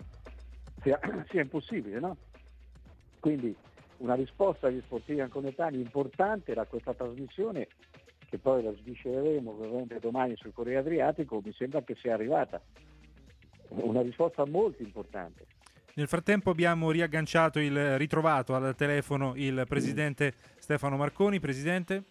sia, sia impossibile, no? Quindi una risposta agli sportivi anconetani importante da questa trasmissione, che poi la sviscereremo ovviamente domani sul Corriere Adriatico, mi sembra che sia arrivata. Una risposta molto importante. Nel frattempo abbiamo riagganciato, il ritrovato al telefono il presidente Stefano Marconi. Presidente?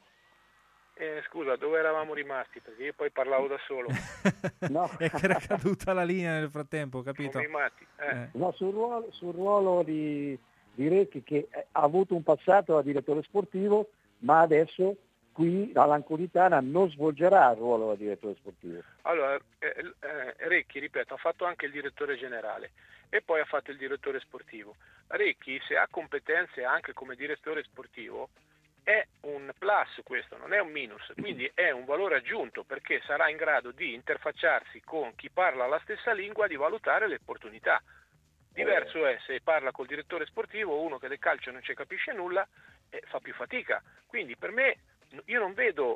Eh, scusa, dove eravamo rimasti? Perché io poi parlavo da solo. No. È che era caduta la linea nel frattempo, capito? Come i matti, eh. Eh. No, sul ruolo, sul ruolo di, di Recchi, che ha avuto un passato da direttore sportivo, ma adesso qui all'Anconitana non svolgerà il ruolo da direttore sportivo. Allora, eh, eh, Recchi, ripeto, ha fatto anche il direttore generale e poi ha fatto il direttore sportivo. Recchi, se ha competenze anche come direttore sportivo, è un plus questo, non è un minus, quindi è un valore aggiunto, perché sarà in grado di interfacciarsi con chi parla la stessa lingua, di valutare le opportunità. Diverso è se parla col direttore sportivo, uno che del calcio non ci capisce nulla, e fa più fatica. Quindi per me io non vedo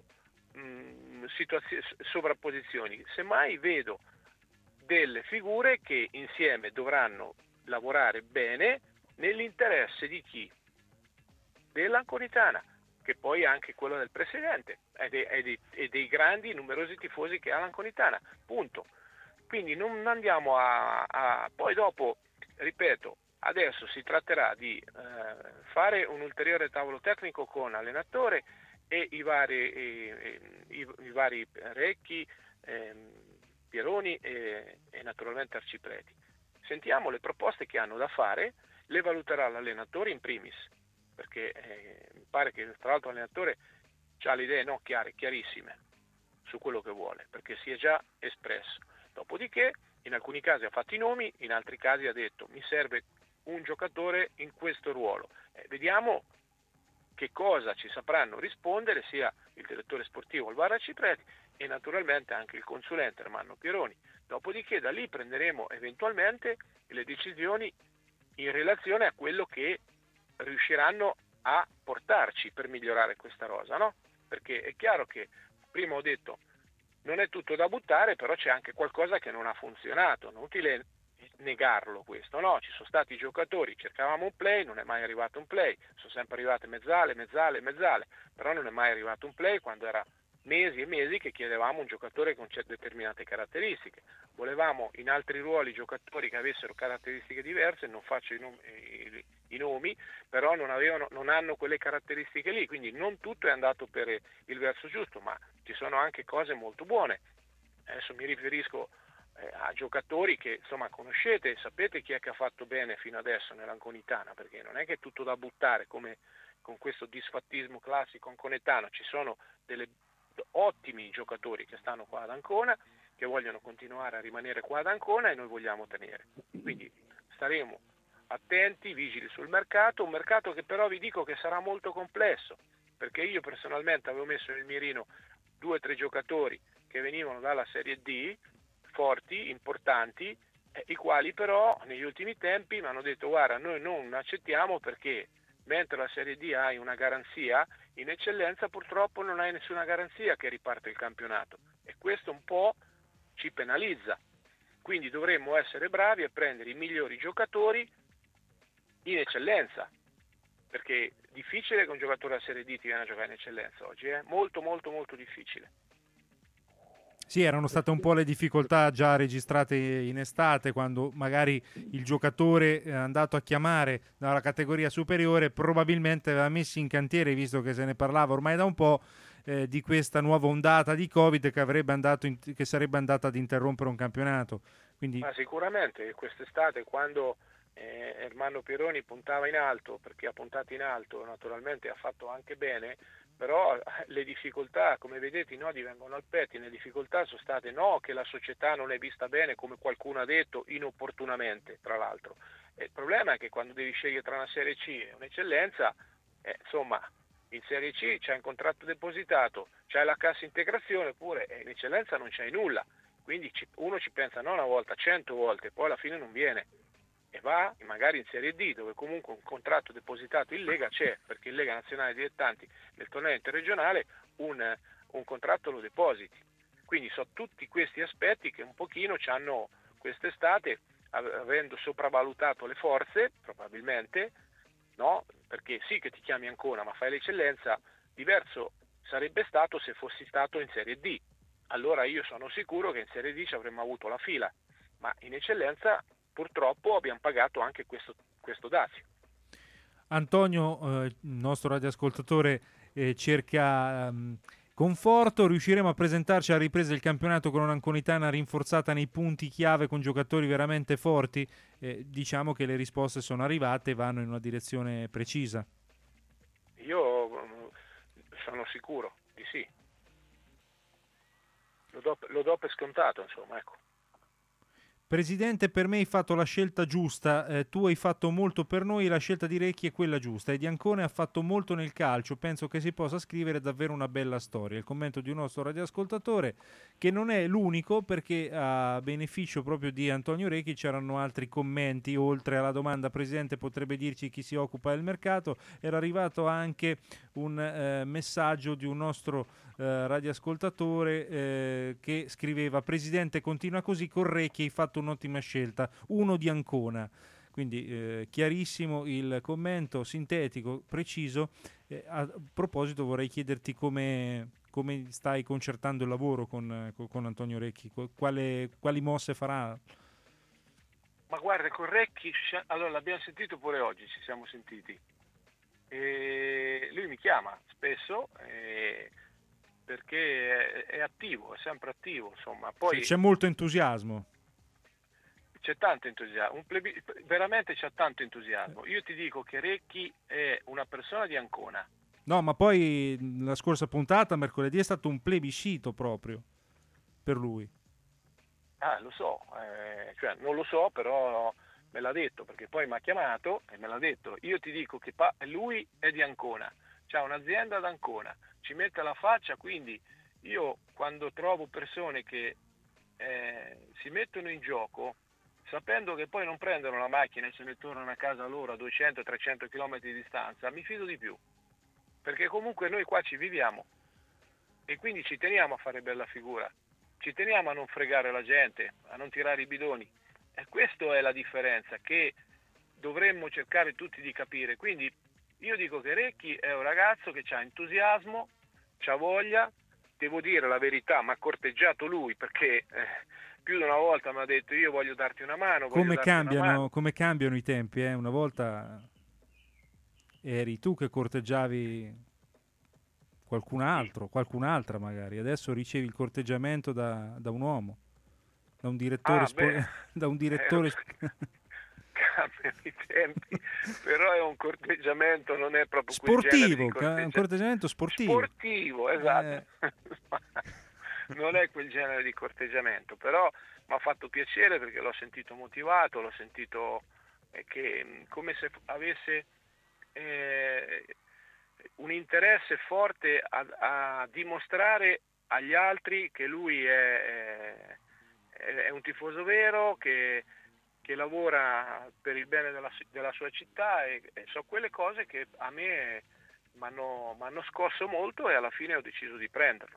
mh, situazioni, sovrapposizioni, semmai vedo delle figure che insieme dovranno lavorare bene nell'interesse di chi? Dell'Anconitana, che poi è anche quello del presidente e dei, e dei, e dei grandi numerosi tifosi che ha l'Anconitana, punto. Quindi non andiamo a, a poi dopo, ripeto, adesso si tratterà di eh, fare un ulteriore tavolo tecnico con allenatore e i vari, eh, i, i vari Recchi, eh, Pieroni e, e naturalmente Arcipreti. Sentiamo le proposte che hanno da fare, le valuterà l'allenatore in primis, perché eh, mi pare che tra l'altro l'allenatore ha le idee no, chiare, chiarissime su quello che vuole, perché si è già espresso. Dopodiché in alcuni casi ha fatto i nomi, in altri casi ha detto mi serve un giocatore in questo ruolo. Eh, vediamo che cosa ci sapranno rispondere sia il direttore sportivo Alvaro Arcipreti e naturalmente anche il consulente Ermanno Pieroni. Dopodiché da lì prenderemo eventualmente le decisioni in relazione a quello che riusciranno a portarci per migliorare questa rosa, no? Perché è chiaro che prima ho detto non è tutto da buttare, però c'è anche qualcosa che non ha funzionato, non è utile negarlo questo, no? Ci sono stati giocatori, cercavamo un play, non è mai arrivato un play, sono sempre arrivate mezzale, mezzale, mezzale, però non è mai arrivato un play quando era mesi e mesi che chiedevamo un giocatore con determinate caratteristiche. Volevamo in altri ruoli giocatori che avessero caratteristiche diverse, non faccio i nomi, i, i nomi però non, avevano, non hanno quelle caratteristiche lì, quindi non tutto è andato per il verso giusto, ma ci sono anche cose molto buone. Adesso mi riferisco eh, a giocatori che insomma conoscete, sapete chi è che ha fatto bene fino adesso nell'Anconitana, perché non è che è tutto da buttare come con questo disfattismo classico anconetano, ci sono delle ottimi giocatori che stanno qua ad Ancona, che vogliono continuare a rimanere qua ad Ancona e noi vogliamo tenere. Quindi staremo attenti, vigili sul mercato, un mercato che però vi dico che sarà molto complesso, perché io personalmente avevo messo nel mirino due o tre giocatori che venivano dalla Serie D, forti, importanti, eh, i quali però negli ultimi tempi mi hanno detto guarda, noi non accettiamo perché mentre la Serie D hai una garanzia, in eccellenza purtroppo non hai nessuna garanzia che riparte il campionato e questo un po' ci penalizza. Quindi dovremmo essere bravi a prendere i migliori giocatori in eccellenza, perché è difficile che un giocatore della Serie D ti viene a giocare in eccellenza oggi, è eh? molto molto molto difficile. Sì, erano state un po' le difficoltà già registrate in estate, quando magari il giocatore è andato a chiamare dalla categoria superiore probabilmente aveva messo in cantiere, visto che se ne parlava ormai da un po', eh, di questa nuova ondata di Covid che, avrebbe andato in, che sarebbe andata ad interrompere un campionato. Quindi... Ma sicuramente quest'estate, quando eh, Ermanno Pieroni puntava in alto, perché ha puntato in alto, naturalmente ha fatto anche bene, però le difficoltà, come vedete, i nodi vengono al pettine. Le difficoltà sono state no che la società non è vista bene, come qualcuno ha detto, inopportunamente, tra l'altro. E il problema è che quando devi scegliere tra una Serie C e un'eccellenza, eh, insomma, in Serie C c'è un contratto depositato, c'è la cassa integrazione pure, e in eccellenza non c'hai nulla. Quindi uno ci pensa non una volta, cento volte, poi alla fine non viene. E va magari in Serie D, dove comunque un contratto depositato in Lega c'è, perché in Lega Nazionale Dilettanti nel torneo interregionale un, un contratto lo depositi. Quindi sono tutti questi aspetti che un pochino ci hanno quest'estate, avendo sopravvalutato le forze, probabilmente, no? Perché sì che ti chiami Ancona, ma fai l'eccellenza, diverso sarebbe stato se fossi stato in Serie D. Allora io sono sicuro che in Serie D ci avremmo avuto la fila, ma in eccellenza purtroppo abbiamo pagato anche questo, questo dazio. Antonio, eh, il nostro radioascoltatore, eh, cerca um, conforto. Riusciremo a presentarci alla ripresa del campionato con un'anconitana rinforzata nei punti chiave, con giocatori veramente forti? Eh, diciamo che le risposte sono arrivate e vanno in una direzione precisa. Io um, sono sicuro di sì. Lo do, lo do per scontato, insomma, ecco. Presidente, per me hai fatto la scelta giusta, eh, tu hai fatto molto per noi, la scelta di Recchi è quella giusta, e Diancone ha fatto molto nel calcio, penso che si possa scrivere davvero una bella storia. Il commento di un nostro radioascoltatore, che non è l'unico, perché a beneficio proprio di Antonio Recchi c'erano altri commenti, oltre alla domanda Presidente potrebbe dirci chi si occupa del mercato, era arrivato anche un eh, messaggio di un nostro eh, radioascoltatore eh, che scriveva: Presidente, continua così, con Recchi hai fatto un'ottima scelta, uno di Ancona. Quindi eh, chiarissimo il commento, sintetico, preciso. Eh, a proposito vorrei chiederti come, come stai concertando il lavoro con, con Antonio Recchi, quale, quali mosse farà? Ma guarda, con Recchi, allora l'abbiamo sentito pure oggi, ci siamo sentiti. E lui mi chiama spesso eh, perché è, è attivo, è sempre attivo, insomma. Poi c'è molto entusiasmo. C'è tanto entusiasmo, un plebi- veramente c'è tanto entusiasmo. Io ti dico che Recchi è una persona di Ancona. No, ma poi la scorsa puntata, mercoledì, è stato un plebiscito proprio per lui. Ah, lo so, eh, cioè non lo so, però me l'ha detto, perché poi mi ha chiamato e me l'ha detto. Io ti dico che pa- lui è di Ancona, c'ha un'azienda ad Ancona, ci mette la faccia, quindi io quando trovo persone che eh, si mettono in gioco, sapendo che poi non prendono la macchina e se ne tornano a casa loro a duecento trecento chilometri di distanza, mi fido di più, perché comunque noi qua ci viviamo e quindi ci teniamo a fare bella figura, ci teniamo a non fregare la gente, a non tirare i bidoni, e questa è la differenza che dovremmo cercare tutti di capire. Quindi io dico che Recchi è un ragazzo che ha entusiasmo, c'ha voglia, devo dire la verità, mi ha corteggiato lui, perché eh, più di una volta mi ha detto io voglio darti una mano. Come darti cambiano, una mano. come cambiano i tempi, eh? Una volta eri tu che corteggiavi qualcun altro, qualcun'altra magari, adesso ricevi il corteggiamento da, da un uomo, da un direttore, ah, spo- beh, da un direttore eh, sp- cambiano i tempi, però è un corteggiamento, non è proprio sportivo, quel genere di un corteggiamento sportivo. Sportivo, esatto. Eh. Non è quel genere di corteggiamento, però mi ha fatto piacere perché l'ho sentito motivato, l'ho sentito eh, che come se avesse eh, un interesse forte a, a dimostrare agli altri che lui è, è, è un tifoso vero, che, che lavora per il bene della, della sua città, e, e so quelle cose che a me mi hanno scosso molto e alla fine ho deciso di prenderlo.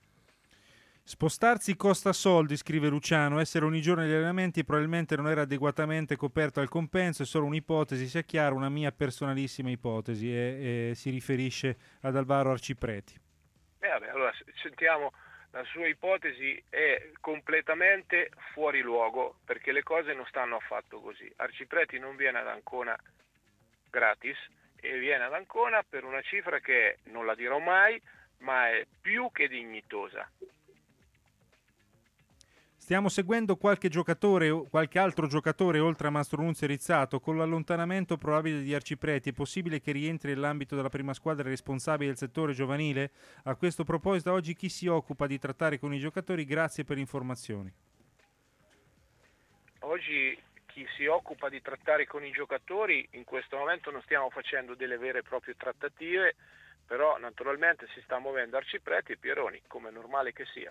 Spostarsi costa soldi, scrive Luciano, essere ogni giorno agli allenamenti probabilmente non era adeguatamente coperto al compenso, è solo un'ipotesi, sia chiaro, una mia personalissima ipotesi, e, e si riferisce ad Alvaro Arcipreti. Eh vabbè, allora sentiamo, la sua ipotesi è completamente fuori luogo, perché le cose non stanno affatto così. Arcipreti non viene ad Ancona gratis, e viene ad Ancona per una cifra che non la dirò mai, ma è più che dignitosa. Stiamo seguendo qualche giocatore o qualche altro giocatore oltre a Mastro Nunzio e Rizzato. Con l'allontanamento probabile di Arcipreti è possibile che rientri nell'ambito della prima squadra responsabile del settore giovanile? A questo proposito oggi chi si occupa di trattare con i giocatori? Grazie per le informazioni. Oggi chi si occupa di trattare con i giocatori, in questo momento non stiamo facendo delle vere e proprie trattative, però naturalmente si sta muovendo Arcipreti e Pieroni, come è normale che sia.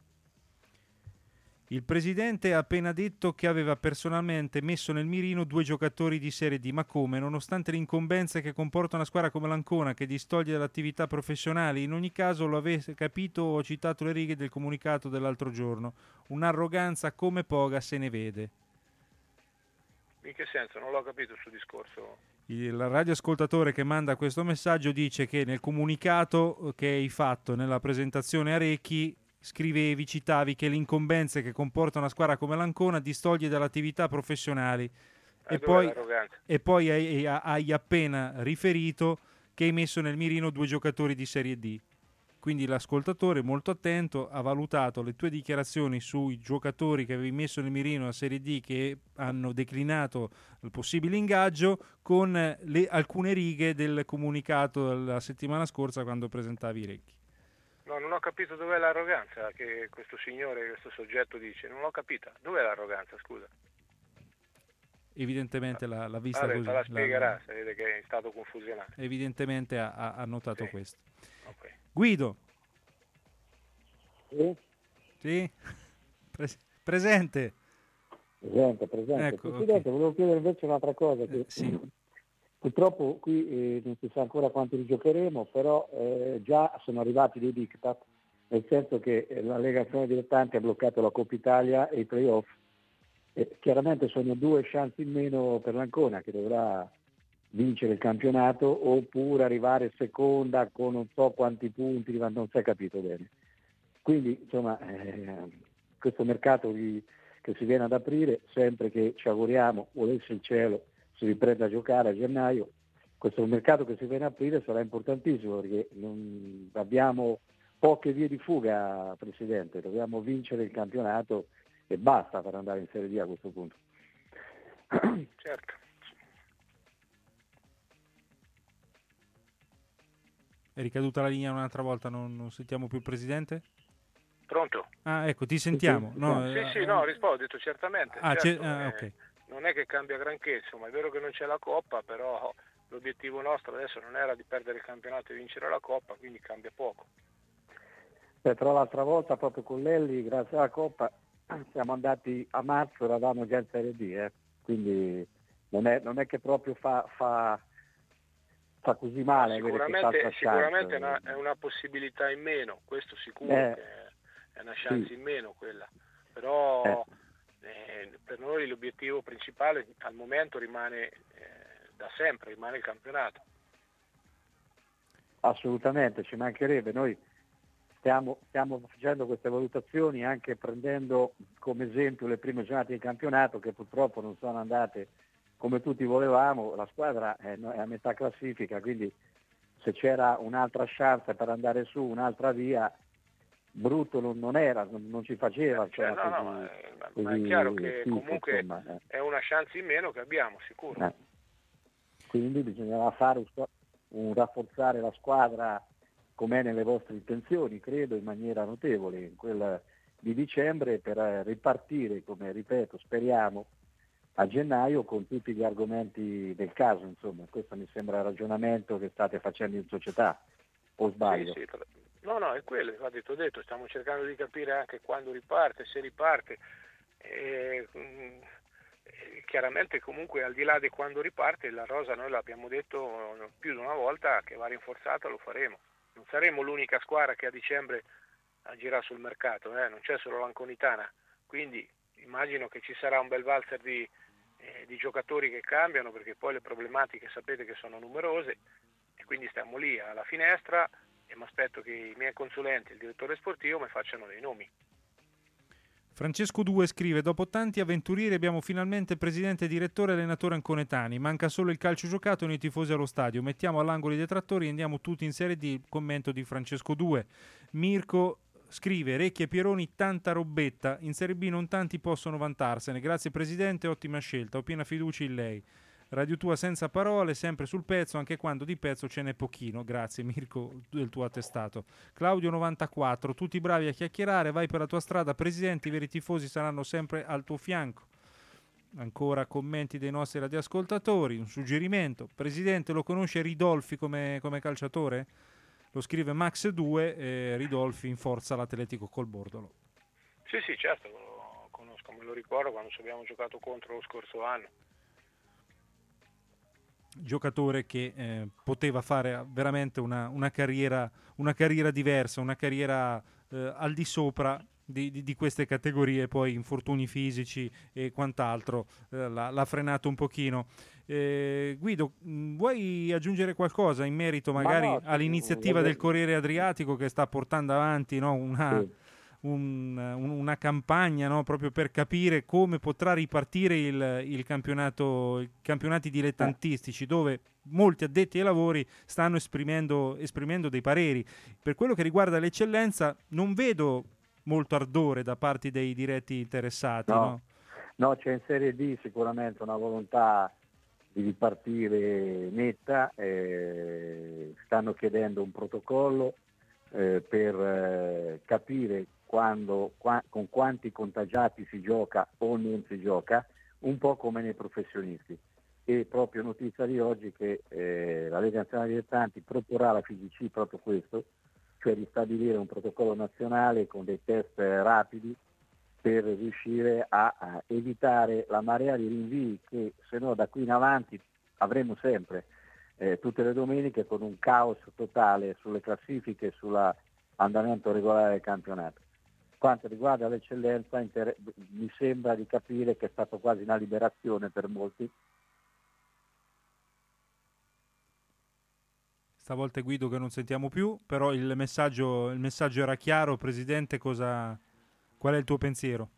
Il presidente ha appena detto che aveva personalmente messo nel mirino due giocatori di Serie D, ma come? Nonostante l'incombenza che comporta una squadra come l'Ancona che distoglie dall'attività professionali, in ogni caso lo avesse capito o ho citato le righe del comunicato dell'altro giorno. Un'arroganza come poca se ne vede. In che senso? Non l'ho capito il suo discorso. Il radioascoltatore che manda questo messaggio dice che nel comunicato che hai fatto nella presentazione a Recchi scrivevi, citavi che le incombenze che comporta una squadra come l'Ancona distoglie dall'attività professionali eh, e, poi, e poi hai, hai appena riferito che hai messo nel mirino due giocatori di Serie D. Quindi l'ascoltatore molto attento ha valutato le tue dichiarazioni sui giocatori che avevi messo nel mirino a Serie D che hanno declinato il possibile ingaggio con le, alcune righe del comunicato della settimana scorsa quando presentavi i Recchi. No, non ho capito dov'è l'arroganza che questo signore, questo soggetto dice. Non l'ho capita. Dov'è l'arroganza, scusa? Evidentemente l'ha, l'ha vista Vabbè, così. la spiegherà, la... se vede che è in stato confusionale. Evidentemente ha, ha notato sì. questo. Okay. Guido. Sì? Sì? Pres- presente. Presente, presente. Ecco, Presidente, okay. volevo chiedere invece un'altra cosa. Che... Eh, sì. Purtroppo qui eh, non si sa ancora quanti rigiocheremo, però eh, già sono arrivati dei diktat, nel senso che eh, la Legazione Dilettanti ha bloccato la Coppa Italia e i playoff. Eh, chiaramente sono due chance in meno per l'Ancona, che dovrà vincere il campionato oppure arrivare seconda con non so quanti punti, non si è capito bene. Quindi insomma eh, questo mercato di, che si viene ad aprire, sempre che ci auguriamo, volesse il cielo, si riprende a giocare a gennaio, questo mercato che si viene a aprire sarà importantissimo perché non abbiamo poche vie di fuga, Presidente, dobbiamo vincere il campionato e basta per andare in Serie D a questo punto. Certo. È ricaduta la linea un'altra volta, non, non sentiamo più il Presidente? Pronto? Ah, ecco, ti sentiamo. Sì, no, sì, eh, sì, no, rispondo, ho detto certamente. Ah, certo, ah, eh, ok. Non è che cambia granché, insomma, è vero che non c'è la Coppa, però l'obiettivo nostro adesso non era di perdere il campionato e vincere la Coppa, quindi cambia poco. Beh, tra l'altra volta proprio con Lelli, grazie alla Coppa, siamo andati a marzo, eravamo già in Serie D, eh? Quindi non è, non è che proprio fa, fa, fa così male. Sicuramente, sicuramente è, una, è una possibilità in meno, questo sicuro, eh, che è una chance sì. in meno quella, però... Eh. Eh, per noi l'obiettivo principale al momento rimane eh, da sempre, rimane il campionato. Assolutamente, ci mancherebbe. Noi stiamo, stiamo facendo queste valutazioni anche prendendo come esempio le prime giornate di campionato che purtroppo non sono andate come tutti volevamo, la squadra è, è a metà classifica, quindi se c'era un'altra chance per andare su, un'altra via, brutto non, non era, non, non ci faceva. Cioè, cioè, no, così, no, eh, ma, così, ma è chiaro che sì, comunque insomma, eh. è una chance in meno che abbiamo, sicuro. Eh. Quindi bisognava fare un, un rafforzare la squadra com'è nelle vostre intenzioni, credo, in maniera notevole, in quella di dicembre, per ripartire, come ripeto, speriamo, a gennaio con tutti gli argomenti del caso, insomma. Questo mi sembra il ragionamento che state facendo in società, o sbaglio? Sì, sì, però... No, no, è quello, infatti ti ho detto, stiamo cercando di capire anche quando riparte, se riparte. E, mh, chiaramente comunque al di là di quando riparte la rosa noi l'abbiamo detto più di una volta che va rinforzata, lo faremo. Non saremo l'unica squadra che a dicembre agirà sul mercato, eh? Non c'è solo l'Anconitana, quindi immagino che ci sarà un bel valzer di, eh, di giocatori che cambiano perché poi le problematiche sapete che sono numerose e quindi stiamo lì alla finestra e mi aspetto che i miei consulenti e il direttore sportivo mi facciano dei nomi. Francesco Due scrive: dopo tanti avventurieri abbiamo finalmente presidente, direttore e allenatore anconetani, manca solo il calcio giocato e noi tifosi allo stadio, mettiamo all'angolo i detrattori e andiamo tutti in Serie D. Commento di Francesco Due. Mirko scrive Recchia e Pieroni, tanta robetta, in Serie B non tanti possono vantarsene, grazie Presidente, ottima scelta, ho piena fiducia in lei. Radio Tua senza parole, sempre sul pezzo, anche quando di pezzo ce n'è pochino. Grazie Mirko del tuo attestato. Claudio novantaquattro, tutti bravi a chiacchierare, vai per la tua strada, Presidente, i veri tifosi saranno sempre al tuo fianco. Ancora commenti dei nostri radioascoltatori, un suggerimento. Presidente, lo conosce Ridolfi come, come calciatore? Lo scrive Max due, eh, Ridolfi in forza all'Atletico Colbordolo. Sì, sì, certo, lo conosco, me lo ricordo quando ci abbiamo giocato contro lo scorso anno. Giocatore che eh, poteva fare veramente una, una, carriera, una carriera diversa, una carriera eh, al di sopra di, di, di queste categorie, poi infortuni fisici e quant'altro eh, l'ha, l'ha frenato un pochino. Eh, Guido, mh, vuoi aggiungere qualcosa in merito magari Ma no, all'iniziativa sì, del Corriere Adriatico che sta portando avanti, no, una... Sì. Un, un, una campagna, no, proprio per capire come potrà ripartire il, il campionato, i campionati dilettantistici, dove molti addetti ai lavori stanno esprimendo, esprimendo dei pareri. Per quello che riguarda l'eccellenza non vedo molto ardore da parte dei diretti interessati. No, no? no, c'è in Serie D sicuramente una volontà di ripartire netta, eh, stanno chiedendo un protocollo eh, per eh, capire quando, qua, con quanti contagiati si gioca o non si gioca, un po' come nei professionisti. E proprio notizia di oggi che eh, la Lega Nazionale Dilettanti proporrà alla F I G C proprio questo, cioè di stabilire un protocollo nazionale con dei test rapidi per riuscire a, a evitare la marea di rinvii che se no da qui in avanti avremo sempre, eh, tutte le domeniche, con un caos totale sulle classifiche e sull'andamento regolare del campionato. Quanto riguarda l'eccellenza, inter- mi sembra di capire che è stata quasi una liberazione per molti. Stavolta è Guido che non sentiamo più, però il messaggio, il messaggio era chiaro. Presidente, cosa, qual è il tuo pensiero?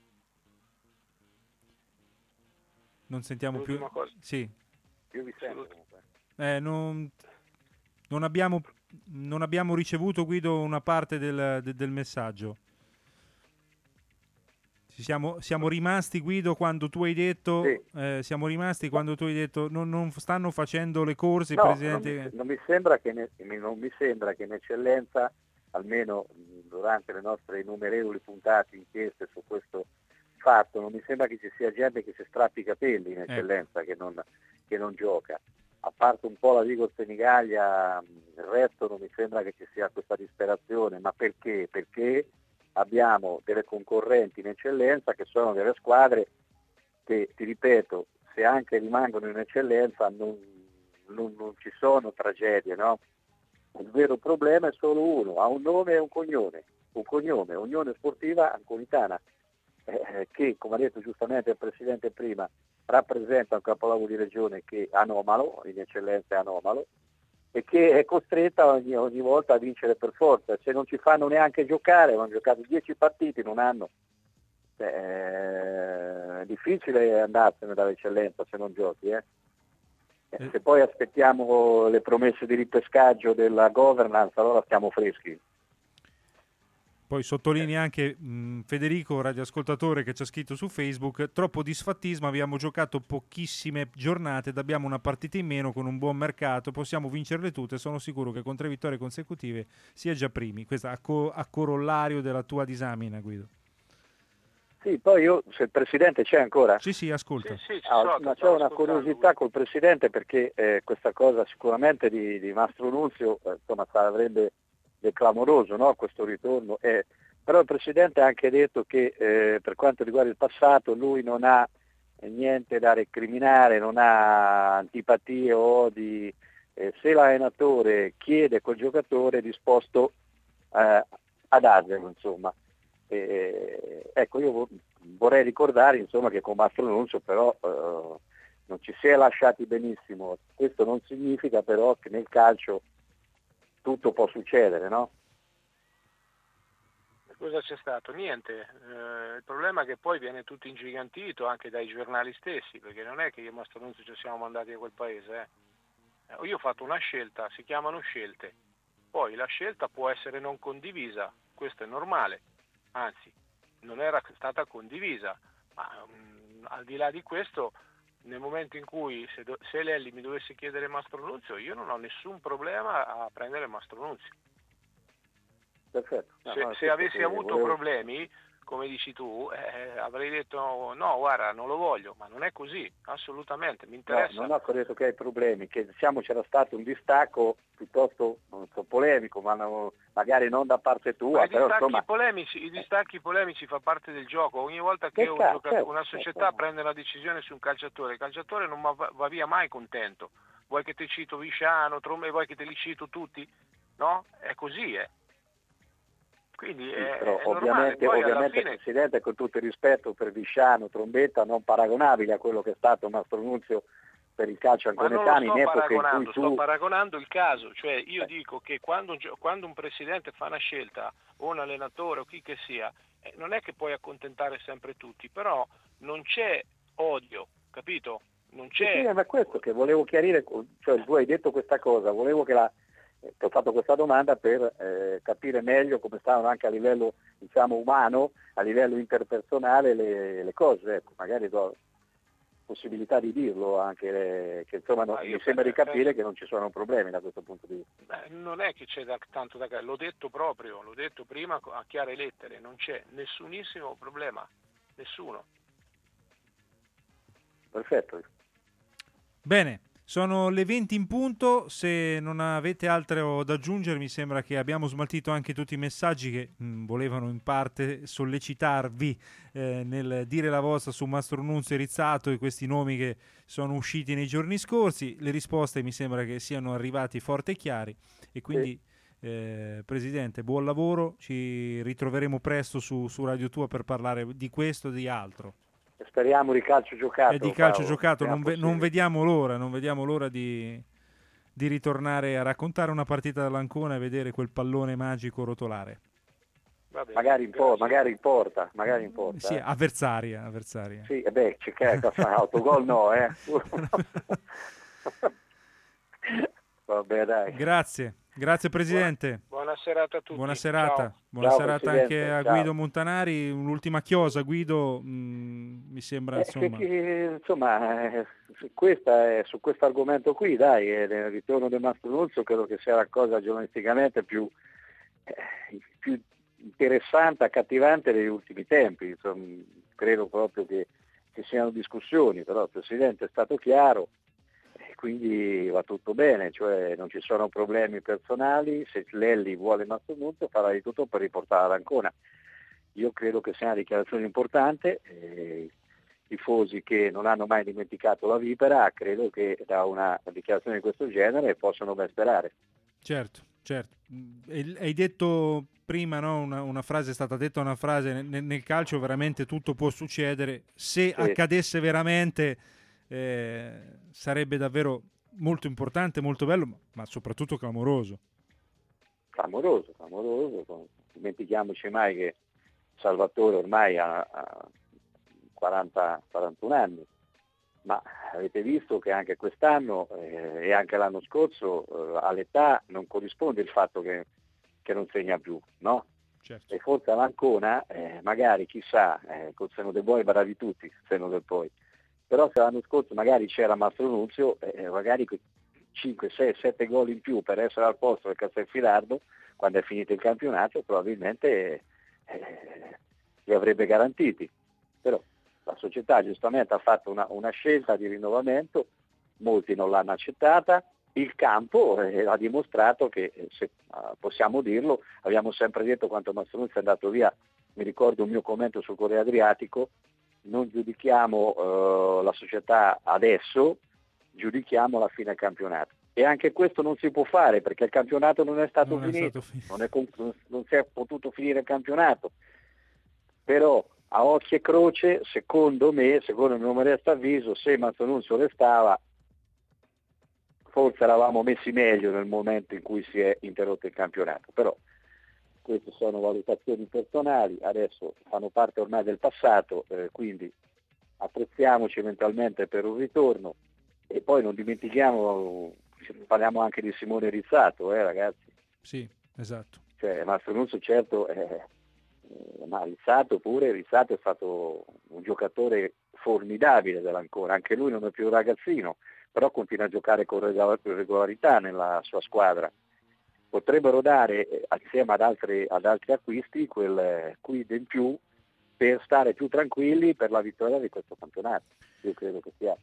Non sentiamo più. Cosa. Sì. Io vi sento comunque. Eh, non, non, abbiamo, non abbiamo ricevuto, Guido, una parte del, de, del messaggio. Ci siamo, siamo rimasti, Guido, quando tu hai detto Sì. eh, siamo rimasti quando tu hai detto non, non stanno facendo le corse, No, Presidente. non mi, non mi sembra che ne, non mi sembra che in eccellenza, almeno durante le nostre innumerevoli puntate inchieste su questo fatto, non mi sembra che ci sia gente che si strappi i capelli in eccellenza, eh. che, non, che non gioca. A parte un po' la Vigor Senigallia, il resto non mi sembra che ci sia questa disperazione. Ma perché? Perché abbiamo delle concorrenti in eccellenza che sono delle squadre che, ti ripeto, se anche rimangono in eccellenza non, non, non ci sono tragedie, no? Il vero problema è solo uno, ha un nome e un cognome, un cognome, Unione Sportiva Anconitana, eh, che, come ha detto giustamente il Presidente prima, rappresenta un capoluogo di regione che è anomalo, in eccellenza è anomalo, e che è costretta ogni, ogni volta a vincere per forza. Se non ci fanno neanche giocare, hanno giocato dieci partite in un anno, eh, è difficile andarsene dall'eccellenza se non giochi. Eh. Eh, se poi aspettiamo le promesse di ripescaggio della governance, allora stiamo freschi. Poi sottolinea anche mh, Federico, radioascoltatore, che ci ha scritto su Facebook: troppo disfattismo, abbiamo giocato pochissime giornate ed abbiamo una partita in meno con un buon mercato, possiamo vincerle tutte, sono sicuro che con tre vittorie consecutive si è già primi. Questo a, co- a corollario della tua disamina, Guido. Sì, poi io, se il Presidente c'è ancora? Sì, sì, ascolta. Sì, sì, ci Ah, so, ma c'è una curiosità col Presidente, perché eh, questa cosa sicuramente di, di Mastro Nunzio eh, insomma, avrebbe del clamoroso, no? Questo ritorno. Eh, però il Presidente ha anche detto che eh, per quanto riguarda il passato lui non ha eh, niente da recriminare, non ha antipatie o odi. Eh, se l'allenatore chiede quel giocatore è disposto eh, a darglielo, insomma. Eh, ecco, io vorrei ricordare insomma che con Mastro Nunzio però eh, non ci si è lasciati benissimo. Questo non significa però che nel calcio tutto può succedere, no? Cosa c'è stato? Niente. Eh, il problema è che poi viene tutto ingigantito anche dai giornali stessi, perché non è che io e Mastro Nunzio ci siamo mandati a quel paese. Eh. Io ho fatto una scelta, si chiamano scelte. Poi la scelta può essere non condivisa, questo è normale, anzi non era stata condivisa, ma mh, al di là di questo, nel momento in cui se, do, se Lelli mi dovesse chiedere Mastro Nunzio, io non ho nessun problema a prendere Mastro Nunzio. Perfetto. No, se, no, se avessi avuto volevo... problemi, come dici tu, eh, avrei detto no, guarda, non lo voglio, ma non è così, assolutamente, mi interessa. No, non ho detto che hai problemi, che diciamo c'era stato un distacco piuttosto non so, polemico, ma no, magari non da parte tua. Ma i, però, distacchi insomma... polemici, i distacchi polemici fa parte del gioco, ogni volta che un certo, giocatore, certo, una società certo. prende una decisione su un calciatore, il calciatore non va, va via mai contento. Vuoi che ti cito Visciano, Trombe, vuoi che te li cito tutti? No? È così, eh. Quindi Sì, è, però è ovviamente, normale. Poi ovviamente alla fine... Presidente, con tutto il rispetto per Visciano, Trombetta, non paragonabile a quello che è stato Mastro Nunzio per il calcio anconetani, in epoca in cui tu... sto paragonando il caso, cioè io eh. dico che quando, quando un presidente fa una scelta, o un allenatore o chi che sia, eh, non è che puoi accontentare sempre tutti, però non c'è odio, capito? Non c'è... Sì, ma questo che volevo chiarire, cioè tu hai detto questa cosa, volevo che la... ti ho fatto questa domanda per eh, capire meglio come stavano anche a livello diciamo umano, a livello interpersonale le, le cose, ecco, magari do possibilità di dirlo anche, eh, che insomma no, mi sembra di capire penso... che non ci sono problemi da questo punto di vista. Beh, non è che c'è da, tanto da l'ho detto proprio, l'ho detto prima a chiare lettere, non c'è nessunissimo problema, nessuno. Perfetto. Bene. Sono le venti in punto, se non avete altro da aggiungere mi sembra che abbiamo smaltito anche tutti i messaggi che mh, volevano in parte sollecitarvi eh, nel dire la vostra su Mastro Nunzio e Rizzato e questi nomi che sono usciti nei giorni scorsi. Le risposte mi sembra che siano arrivati forti e chiari e quindi sì. eh, Presidente, buon lavoro, ci ritroveremo presto su, su Radio Tua per parlare di questo e di altro. Speriamo di calcio giocato. E di calcio Paolo, giocato, non, ve, non vediamo l'ora, non vediamo l'ora di, di ritornare a raccontare una partita dall'Ancona e vedere quel pallone magico rotolare. Vabbè, magari, in po- magari in porta, magari in porta. Sì, eh. avversaria, avversaria. Sì, e beh, c'è che autogol no, eh. Vabbè, dai. Grazie. Grazie Presidente. Buona, buona serata a tutti. Buona serata, ciao. buona Ciao, serata Presidente, anche a ciao. Guido Montanari. Un'ultima chiosa, Guido, mh, mi sembra Eh, insomma. che, che, insomma, eh, su, questa, eh, su questo argomento qui, dai, eh, nel ritorno del Mastro Nunzio credo che sia la cosa giornalisticamente più, eh, più interessante, accattivante degli ultimi tempi. Insomma, credo proprio che ci siano discussioni, però il Presidente è stato chiaro. Quindi va tutto bene, cioè non ci sono problemi personali, se Lelli vuole Mastro Nunzio farà di tutto per riportarla ad Ancona. Io credo che sia una dichiarazione importante, eh, i tifosi che non hanno mai dimenticato la Vipera credo che da una dichiarazione di questo genere possano ben sperare. Certo, certo. E, hai detto prima, no? una, una frase, è stata detta una frase, nel, nel calcio veramente tutto può succedere, se sì. accadesse veramente... Eh, sarebbe davvero molto importante, molto bello, ma soprattutto clamoroso. Clamoroso, clamoroso. Non dimentichiamoci mai che Salvatore ormai ha, ha quaranta quarantuno anni, ma avete visto che anche quest'anno eh, e anche l'anno scorso eh, all'età non corrisponde il fatto che, che non segna più, no? Certo. E forse all'Ancona eh, magari chissà, eh, col seno del poi bravi tutti, seno del poi. Però se l'anno scorso magari c'era Mastro Nunzio, eh, magari cinque, sei, sette gol in più per essere al posto del Castelfidardo, quando è finito il campionato, probabilmente eh, li avrebbe garantiti. Però la società giustamente ha fatto una, una scelta di rinnovamento, molti non l'hanno accettata, il campo eh, ha dimostrato che, se uh, possiamo dirlo, abbiamo sempre detto quando Mastro Nunzio è andato via, mi ricordo un mio commento sul Corriere Adriatico, non giudichiamo uh, la società adesso, giudichiamo la fine del campionato. E anche questo non si può fare perché il campionato non è stato non finito, è stato finito. Non, è, non, non si è potuto finire il campionato. Però a occhio e croce, secondo me, secondo il mio modesto avviso, se Mastro Nunzio restava, forse eravamo messi meglio nel momento in cui si è interrotto il campionato. Però queste sono valutazioni personali, adesso fanno parte ormai del passato, eh, quindi apprezziamoci eventualmente per un ritorno e poi non dimentichiamo, parliamo anche di Simone Rizzato, eh, ragazzi. Sì, esatto. cioè, Mastro Nunzio certo è, ma Rizzato pure, Rizzato è stato un giocatore formidabile dell'Ancona, anche lui non è più un ragazzino, però continua a giocare con regolarità nella sua squadra. Potrebbero dare, assieme ad altri, ad altri acquisti, quel quid in più per stare più tranquilli per la vittoria di questo campionato. Io credo che sia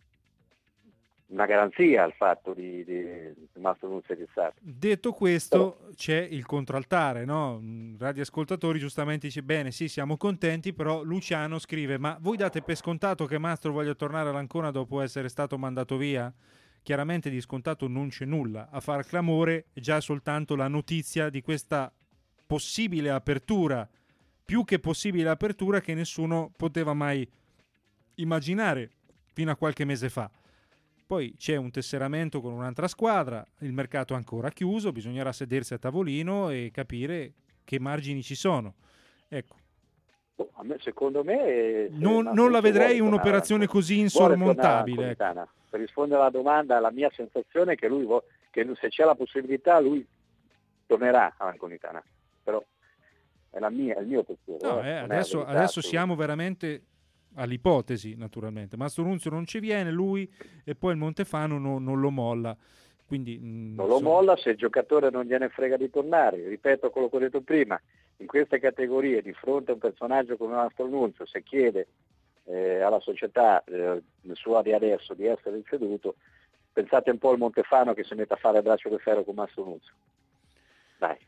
una garanzia il fatto di, di, di Mastro Nunzio e Rizzato. Detto questo, però c'è il contraltare, no? Radioascoltatori giustamente dice bene, sì, siamo contenti, però Luciano scrive: ma voi date per scontato che Mastro voglia tornare all'Ancona dopo essere stato mandato via? Chiaramente di scontato non c'è nulla, a far clamore è già soltanto la notizia di questa possibile apertura, più che possibile apertura che nessuno poteva mai immaginare fino a qualche mese fa. Poi c'è un tesseramento con un'altra squadra, il mercato è ancora chiuso, bisognerà sedersi a tavolino e capire che margini ci sono. Ecco. A me, secondo me non, non la vedrei un'operazione così insormontabile. Ecco. Per rispondere alla domanda, la mia sensazione è che lui, che se c'è la possibilità, lui tornerà all'Anconitana. Però è, la mia, è il mio pensiero. No, eh, adesso, adesso siamo veramente all'ipotesi, naturalmente. Mastro Nunzio non ci viene, lui, e poi il Montefano no, non lo molla. Quindi, mh, non lo so. molla se il giocatore non gliene frega di tornare. Ripeto quello che ho detto prima, in queste categorie, di fronte a un personaggio come Mastro Nunzio, se chiede eh, alla società eh, sua di adesso di essere ceduto, pensate un po' al Montefano che si mette a fare braccio di ferro con Mastro Nunzio. Dai.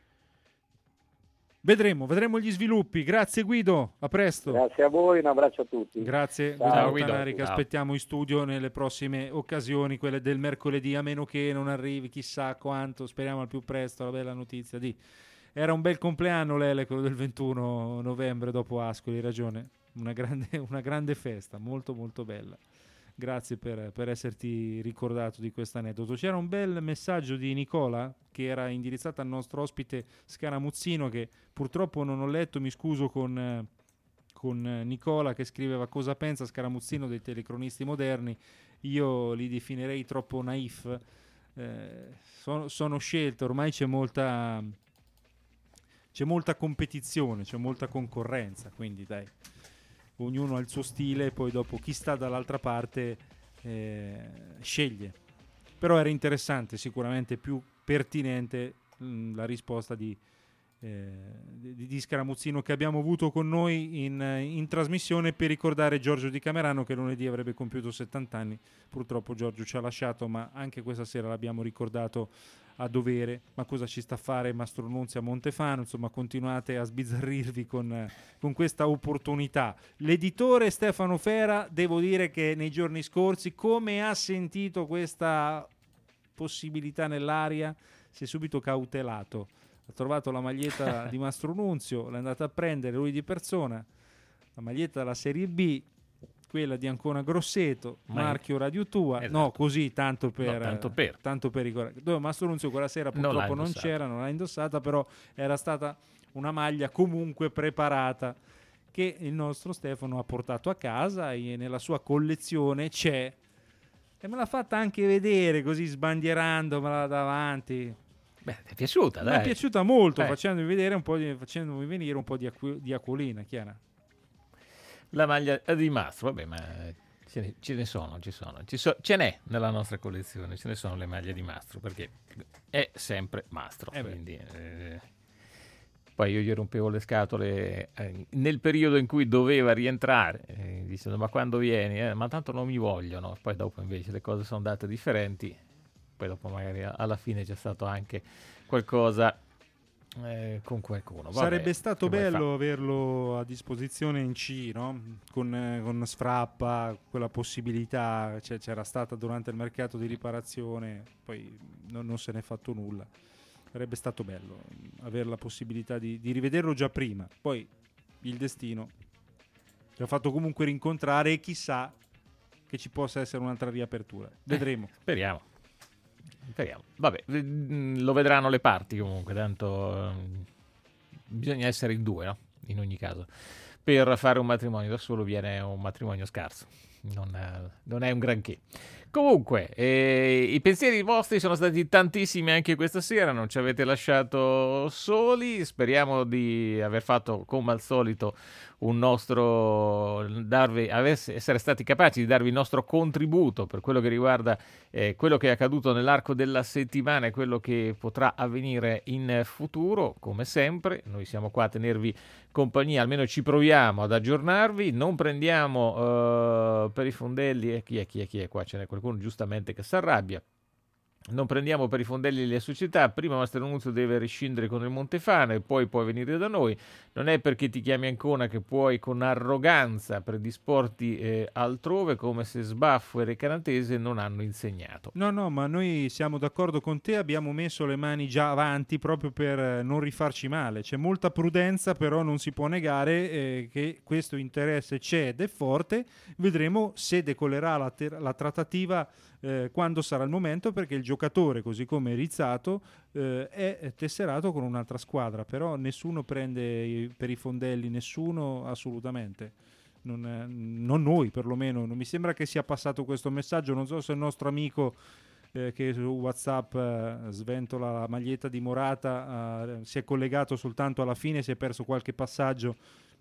Vedremo, vedremo gli sviluppi. Grazie Guido, a presto. Grazie a voi, un abbraccio a tutti. Grazie Guido Montanari, che aspettiamo in studio nelle prossime occasioni, quelle del mercoledì, a meno che non arrivi chissà quanto, speriamo al più presto, la bella notizia di... Era un bel compleanno Lele, quello del ventuno novembre dopo Ascoli, hai ragione, una grande, una grande festa, molto molto bella. Grazie per, per esserti ricordato di questo aneddoto. C'era un bel messaggio di Nicola che era indirizzato al nostro ospite Scaramuzzino, che purtroppo non ho letto, mi scuso con, con Nicola, che scriveva: cosa pensa Scaramuzzino dei telecronisti moderni? Io li definirei troppo naif. Eh, sono, sono scelte, ormai c'è molta, c'è molta competizione, c'è molta concorrenza, quindi dai, ognuno ha il suo stile e poi dopo chi sta dall'altra parte eh, sceglie. Però era interessante, sicuramente più pertinente mh, la risposta di, eh, di, di Scaramuzzino, che abbiamo avuto con noi in, in trasmissione per ricordare Giorgio Di Camerano, che lunedì avrebbe compiuto settanta anni. Purtroppo Giorgio ci ha lasciato, ma anche questa sera l'abbiamo ricordato a dovere. Ma cosa ci sta a fare Mastro Nunzio a Montefano? Insomma, continuate a sbizzarrirvi con, con questa opportunità. L'editore Stefano Fera, devo dire che nei giorni scorsi, come ha sentito questa possibilità nell'aria, si è subito cautelato. Ha trovato la maglietta di Mastro Nunzio, l'è andata a prendere lui di persona, la maglietta della Serie B, quella di Ancona Grosseto, Ma marchio è... Radio Tua, esatto. no così tanto per, no, tanto per. tanto per ricordare. Dove Mastro Nunzio quella sera purtroppo non, non c'era, non l'ha indossata, però era stata una maglia comunque preparata che il nostro Stefano ha portato a casa e nella sua collezione c'è, e me l'ha fatta anche vedere così sbandierandomela davanti. Beh, ti è piaciuta, dai. Mi è piaciuta molto, eh. facendomi vedere un po' di, facendomi venire un po' di, acqu- di acquolina, Chiara. La maglia di Mastro, vabbè, ma ce ne, ce ne sono, ci sono, ci so, ce n'è nella nostra collezione, ce ne sono le maglie di Mastro, perché è sempre Mastro. Eh quindi, eh, poi io gli rompevo le scatole eh, nel periodo in cui doveva rientrare, eh, dicendo ma quando vieni? Eh, ma tanto non mi vogliono. Poi dopo invece le cose sono andate differenti, poi dopo magari alla fine c'è stato anche qualcosa Eh, con qualcuno. Vabbè, sarebbe stato bello averlo a disposizione in C, no? Con, eh, con Sfrappa, quella possibilità cioè, c'era stata durante il mercato di riparazione, poi non, non se n'è fatto nulla. Sarebbe stato bello avere la possibilità di, di rivederlo già prima. Poi il destino ci ha fatto comunque rincontrare e chissà che ci possa essere un'altra riapertura. Vedremo. Eh, speriamo. Speriamo. Vabbè, lo vedranno le parti comunque, tanto bisogna essere in due, no? In ogni caso. Per fare un matrimonio da solo viene un matrimonio scarso, non è, non è un granché. Comunque, eh, i pensieri vostri sono stati tantissimi anche questa sera, non ci avete lasciato soli, speriamo di aver fatto come al solito un nostro, darvi, essere stati capaci di darvi il nostro contributo per quello che riguarda eh, quello che è accaduto nell'arco della settimana e quello che potrà avvenire in futuro. Come sempre, noi siamo qua a tenervi compagnia, almeno ci proviamo ad aggiornarvi, non prendiamo uh, per i fondelli, e chi è, chi è, chi è, qua ce n'è qualcuno giustamente che si arrabbia. Non prendiamo per i fondelli le società, prima Mastronunzio deve rescindere con il Montefano e poi puoi venire da noi. Non è perché ti chiami Ancona che puoi con arroganza predisporti eh, altrove, come se Sbaffo e Recanatese non hanno insegnato. No, no, ma noi siamo d'accordo con te, abbiamo messo le mani già avanti proprio per non rifarci male. C'è molta prudenza, però non si può negare eh, che questo interesse c'è ed è forte. Vedremo se decollerà la, ter- la trattativa eh, quando sarà il momento, perché il giocatore, così come Rizzato, eh, è tesserato con un'altra squadra, però nessuno prende i, per i fondelli, nessuno assolutamente. Non, è, non noi perlomeno, non mi sembra che sia passato questo messaggio. Non so se il nostro amico eh, che su WhatsApp eh, sventola la maglietta di Morata eh, si è collegato soltanto alla fine, si è perso qualche passaggio.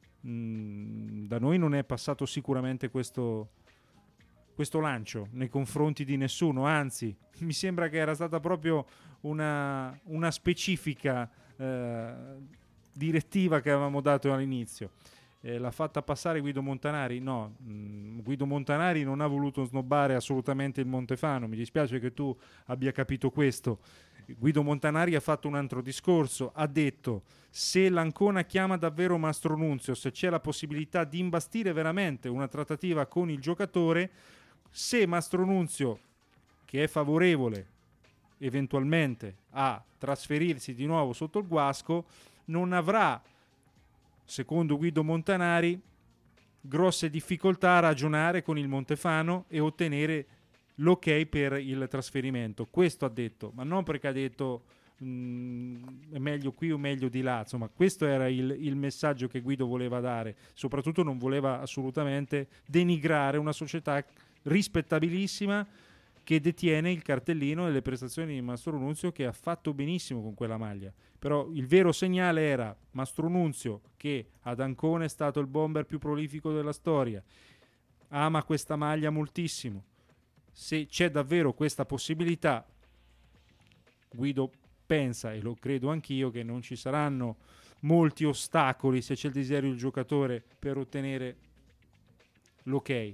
Mm, da noi non è passato sicuramente questo questo lancio nei confronti di nessuno, anzi mi sembra che era stata proprio una, una specifica eh, direttiva che avevamo dato all'inizio. Eh, l'ha fatta passare Guido Montanari? No, mm, Guido Montanari non ha voluto snobbare assolutamente il Montefano, mi dispiace che tu abbia capito questo. Guido Montanari ha fatto un altro discorso, ha detto: se l'Ancona chiama davvero Mastronunzio, se c'è la possibilità di imbastire veramente una trattativa con il giocatore, se Mastronunzio, che è favorevole eventualmente a trasferirsi di nuovo sotto il guasco, non avrà, secondo Guido Montanari, grosse difficoltà a ragionare con il Montefano e ottenere l'ok per il trasferimento. Questo ha detto, ma non perché ha detto mh, è meglio qui o meglio di là. Insomma, questo era il, il messaggio che Guido voleva dare. Soprattutto non voleva assolutamente denigrare una società rispettabilissima che detiene il cartellino e le prestazioni di Mastronunzio, che ha fatto benissimo con quella maglia. Però il vero segnale era Mastronunzio, che ad Ancona è stato il bomber più prolifico della storia, ama questa maglia moltissimo. Se c'è davvero questa possibilità, Guido pensa, e lo credo anch'io, che non ci saranno molti ostacoli, se c'è il desiderio del giocatore, per ottenere l'ok.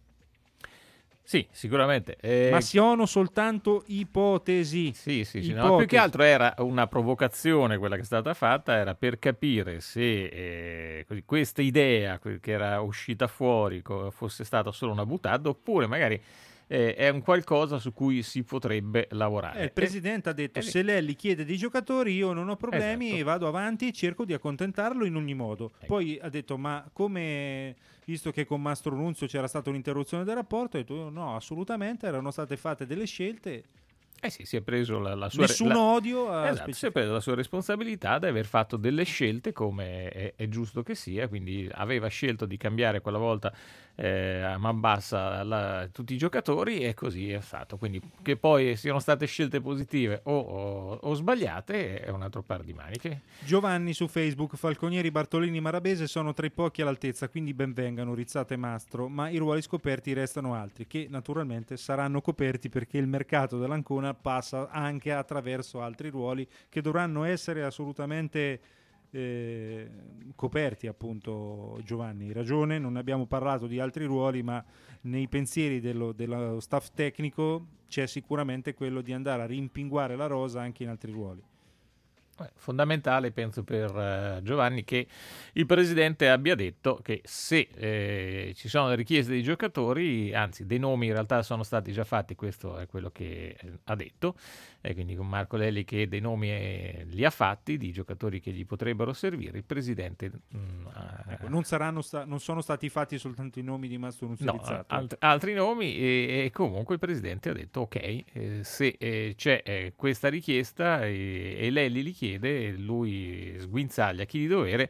Sì, sicuramente. Eh... Ma sono soltanto ipotesi. Sì, sì, sì. ipotesi. No, più che altro era una provocazione quella che è stata fatta, era per capire se eh, questa idea che era uscita fuori fosse stata solo una buttata, oppure magari eh, è un qualcosa su cui si potrebbe lavorare. Eh, il presidente eh, ha detto: eh, se Lelli chiede dei giocatori, io non ho problemi, esatto. e vado avanti e cerco di accontentarlo in ogni modo. Ecco. Poi ha detto: ma come, visto che con Mastronunzio c'era stata un'interruzione del rapporto, ha detto: no, assolutamente, erano state fatte delle scelte. Eh sì, si è preso la, la sua Nessun la, odio a esatto, si è preso la sua responsabilità di aver fatto delle scelte, come è, è giusto che sia. Quindi aveva scelto di cambiare quella volta eh, a man bassa la, tutti i giocatori, e così è stato. Quindi che poi siano state scelte positive o, o, o sbagliate è un altro par di maniche. Giovanni su Facebook: Falconieri, Bartolini, Marabese sono tra i pochi all'altezza, quindi ben vengano Rizzato e Mastro, ma i ruoli scoperti restano altri, che naturalmente saranno coperti, perché il mercato dell'Ancona passa anche attraverso altri ruoli che dovranno essere assolutamente eh, coperti. Appunto, Giovanni, ragione, non abbiamo parlato di altri ruoli, ma nei pensieri dello, dello staff tecnico c'è sicuramente quello di andare a rimpinguare la rosa anche in altri ruoli. Fondamentale, penso, per uh, Giovanni, che il presidente abbia detto che se eh, ci sono le richieste dei giocatori, anzi dei nomi in realtà sono stati già fatti, questo è quello che eh, ha detto, e quindi con Marco Lelli che dei nomi eh, li ha fatti di giocatori che gli potrebbero servire, il presidente mh, ecco, non, saranno sta- non sono stati fatti soltanto i nomi di Mastronunzio no, Rizzato, alt- altri nomi, e, e comunque il presidente ha detto ok, eh, se eh, c'è eh, questa richiesta e, e Lelli li chiede, lui sguinzaglia chi di dovere,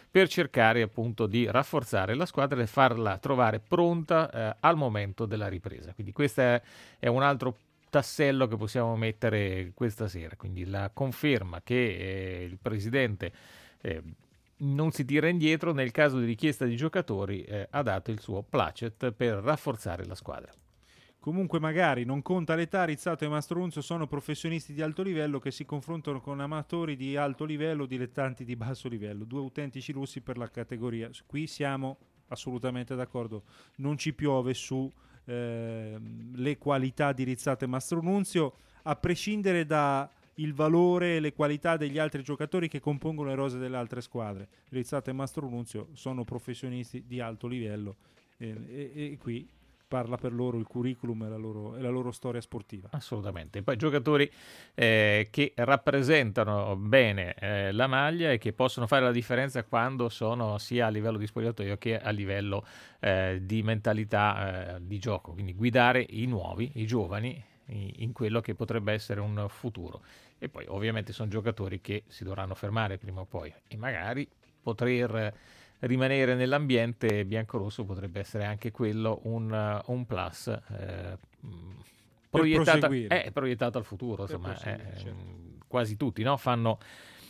per cercare appunto di rafforzare la squadra e farla trovare pronta eh, al momento della ripresa. Quindi questo è, è un altro tassello che possiamo mettere questa sera, quindi la conferma che eh, il presidente eh, non si tira indietro nel caso di richiesta di giocatori, eh, ha dato il suo placet per rafforzare la squadra. Comunque magari non conta l'età, Rizzato e Mastrunzio sono professionisti di alto livello che si confrontano con amatori di alto livello, dilettanti di basso livello, due autentici russi per la categoria. Qui siamo assolutamente d'accordo, non ci piove su eh, le qualità di Rizzato e Mastronunzio, a prescindere da il valore e le qualità degli altri giocatori che compongono le rose delle altre squadre. Rizzato e Mastronunzio sono professionisti di alto livello e, e, e qui parla per loro il curriculum e la loro, e la loro storia sportiva. Assolutamente. Poi giocatori eh, che rappresentano bene eh, la maglia e che possono fare la differenza quando sono sia a livello di spogliatoio che a livello eh, di mentalità eh, di gioco, quindi guidare i nuovi, i giovani in quello che potrebbe essere un futuro. E poi ovviamente sono giocatori che si dovranno fermare prima o poi e magari poter rimanere nell'ambiente biancorosso potrebbe essere anche quello un, un plus eh, proiettato, eh, proiettato al futuro, insomma eh, certo. Quasi tutti no? fanno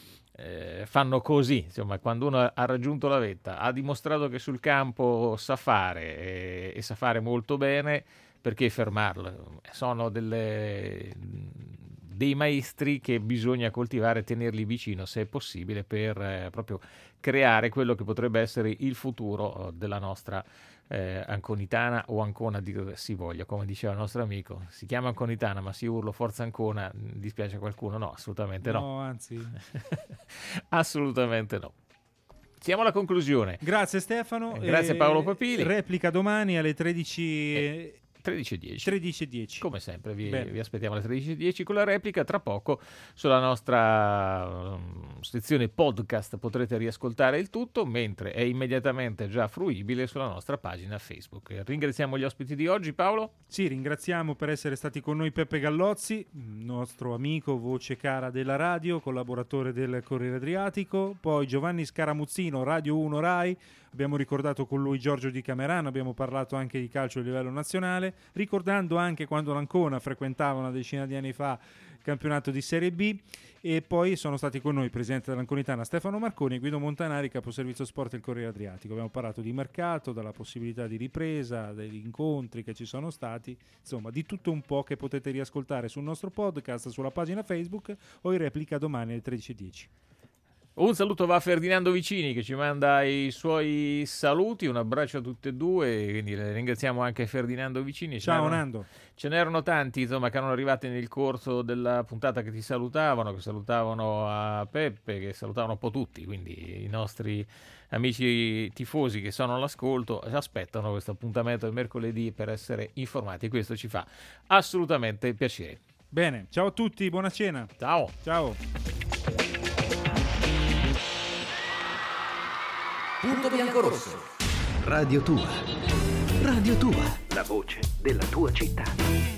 Eh, fanno così, insomma, quando uno ha raggiunto la vetta, ha dimostrato che sul campo sa fare e, e sa fare molto bene, perché fermarlo? Sono delle, dei maestri che bisogna coltivare e tenerli vicino se è possibile per eh, proprio creare quello che potrebbe essere il futuro della nostra eh, Anconitana o Ancona, dir si voglia, come diceva il nostro amico. Si chiama Anconitana ma si urlo Forza Ancona, dispiace a qualcuno? No, assolutamente no. No, anzi. Assolutamente no. Siamo alla conclusione. Grazie Stefano. Eh, grazie Paolo Papili. Replica domani alle tredici... Eh. tredici e dieci. tredici e dieci. Come sempre vi, vi aspettiamo alle tredici e dieci con la replica. Tra poco sulla nostra um, sezione podcast potrete riascoltare il tutto, mentre è immediatamente già fruibile sulla nostra pagina Facebook. Ringraziamo gli ospiti di oggi, Paolo. Sì, ringraziamo per essere stati con noi Peppe Gallozzi, nostro amico, voce cara della radio, collaboratore del Corriere Adriatico, poi Giovanni Scaramuzzino, Radio uno Rai. Abbiamo ricordato con lui Giorgio Di Camerano, abbiamo parlato anche di calcio a livello nazionale, ricordando anche quando l'Ancona frequentava una decina di anni fa il campionato di Serie B, e poi sono stati con noi il presidente dell'Anconitana Stefano Marconi e Guido Montanari, caposervizio sport del Corriere Adriatico. Abbiamo parlato di mercato, della possibilità di ripresa, degli incontri che ci sono stati, insomma di tutto un po' che potete riascoltare sul nostro podcast, sulla pagina Facebook o in replica domani alle tredici e dieci. Un saluto va a Ferdinando Vicini che ci manda i suoi saluti, un abbraccio a tutte e due, quindi ringraziamo anche Ferdinando Vicini. Ciao Nando. Ce n'erano tanti insomma che erano arrivati nel corso della puntata che ti salutavano, che salutavano a Peppe, che salutavano un po' tutti, quindi i nostri amici tifosi che sono all'ascolto aspettano questo appuntamento del mercoledì per essere informati e questo ci fa assolutamente piacere. Bene, ciao a tutti, buona cena. Ciao. Ciao. Punto biancorosso. Radio Tua. Radio Tua, la voce della tua città.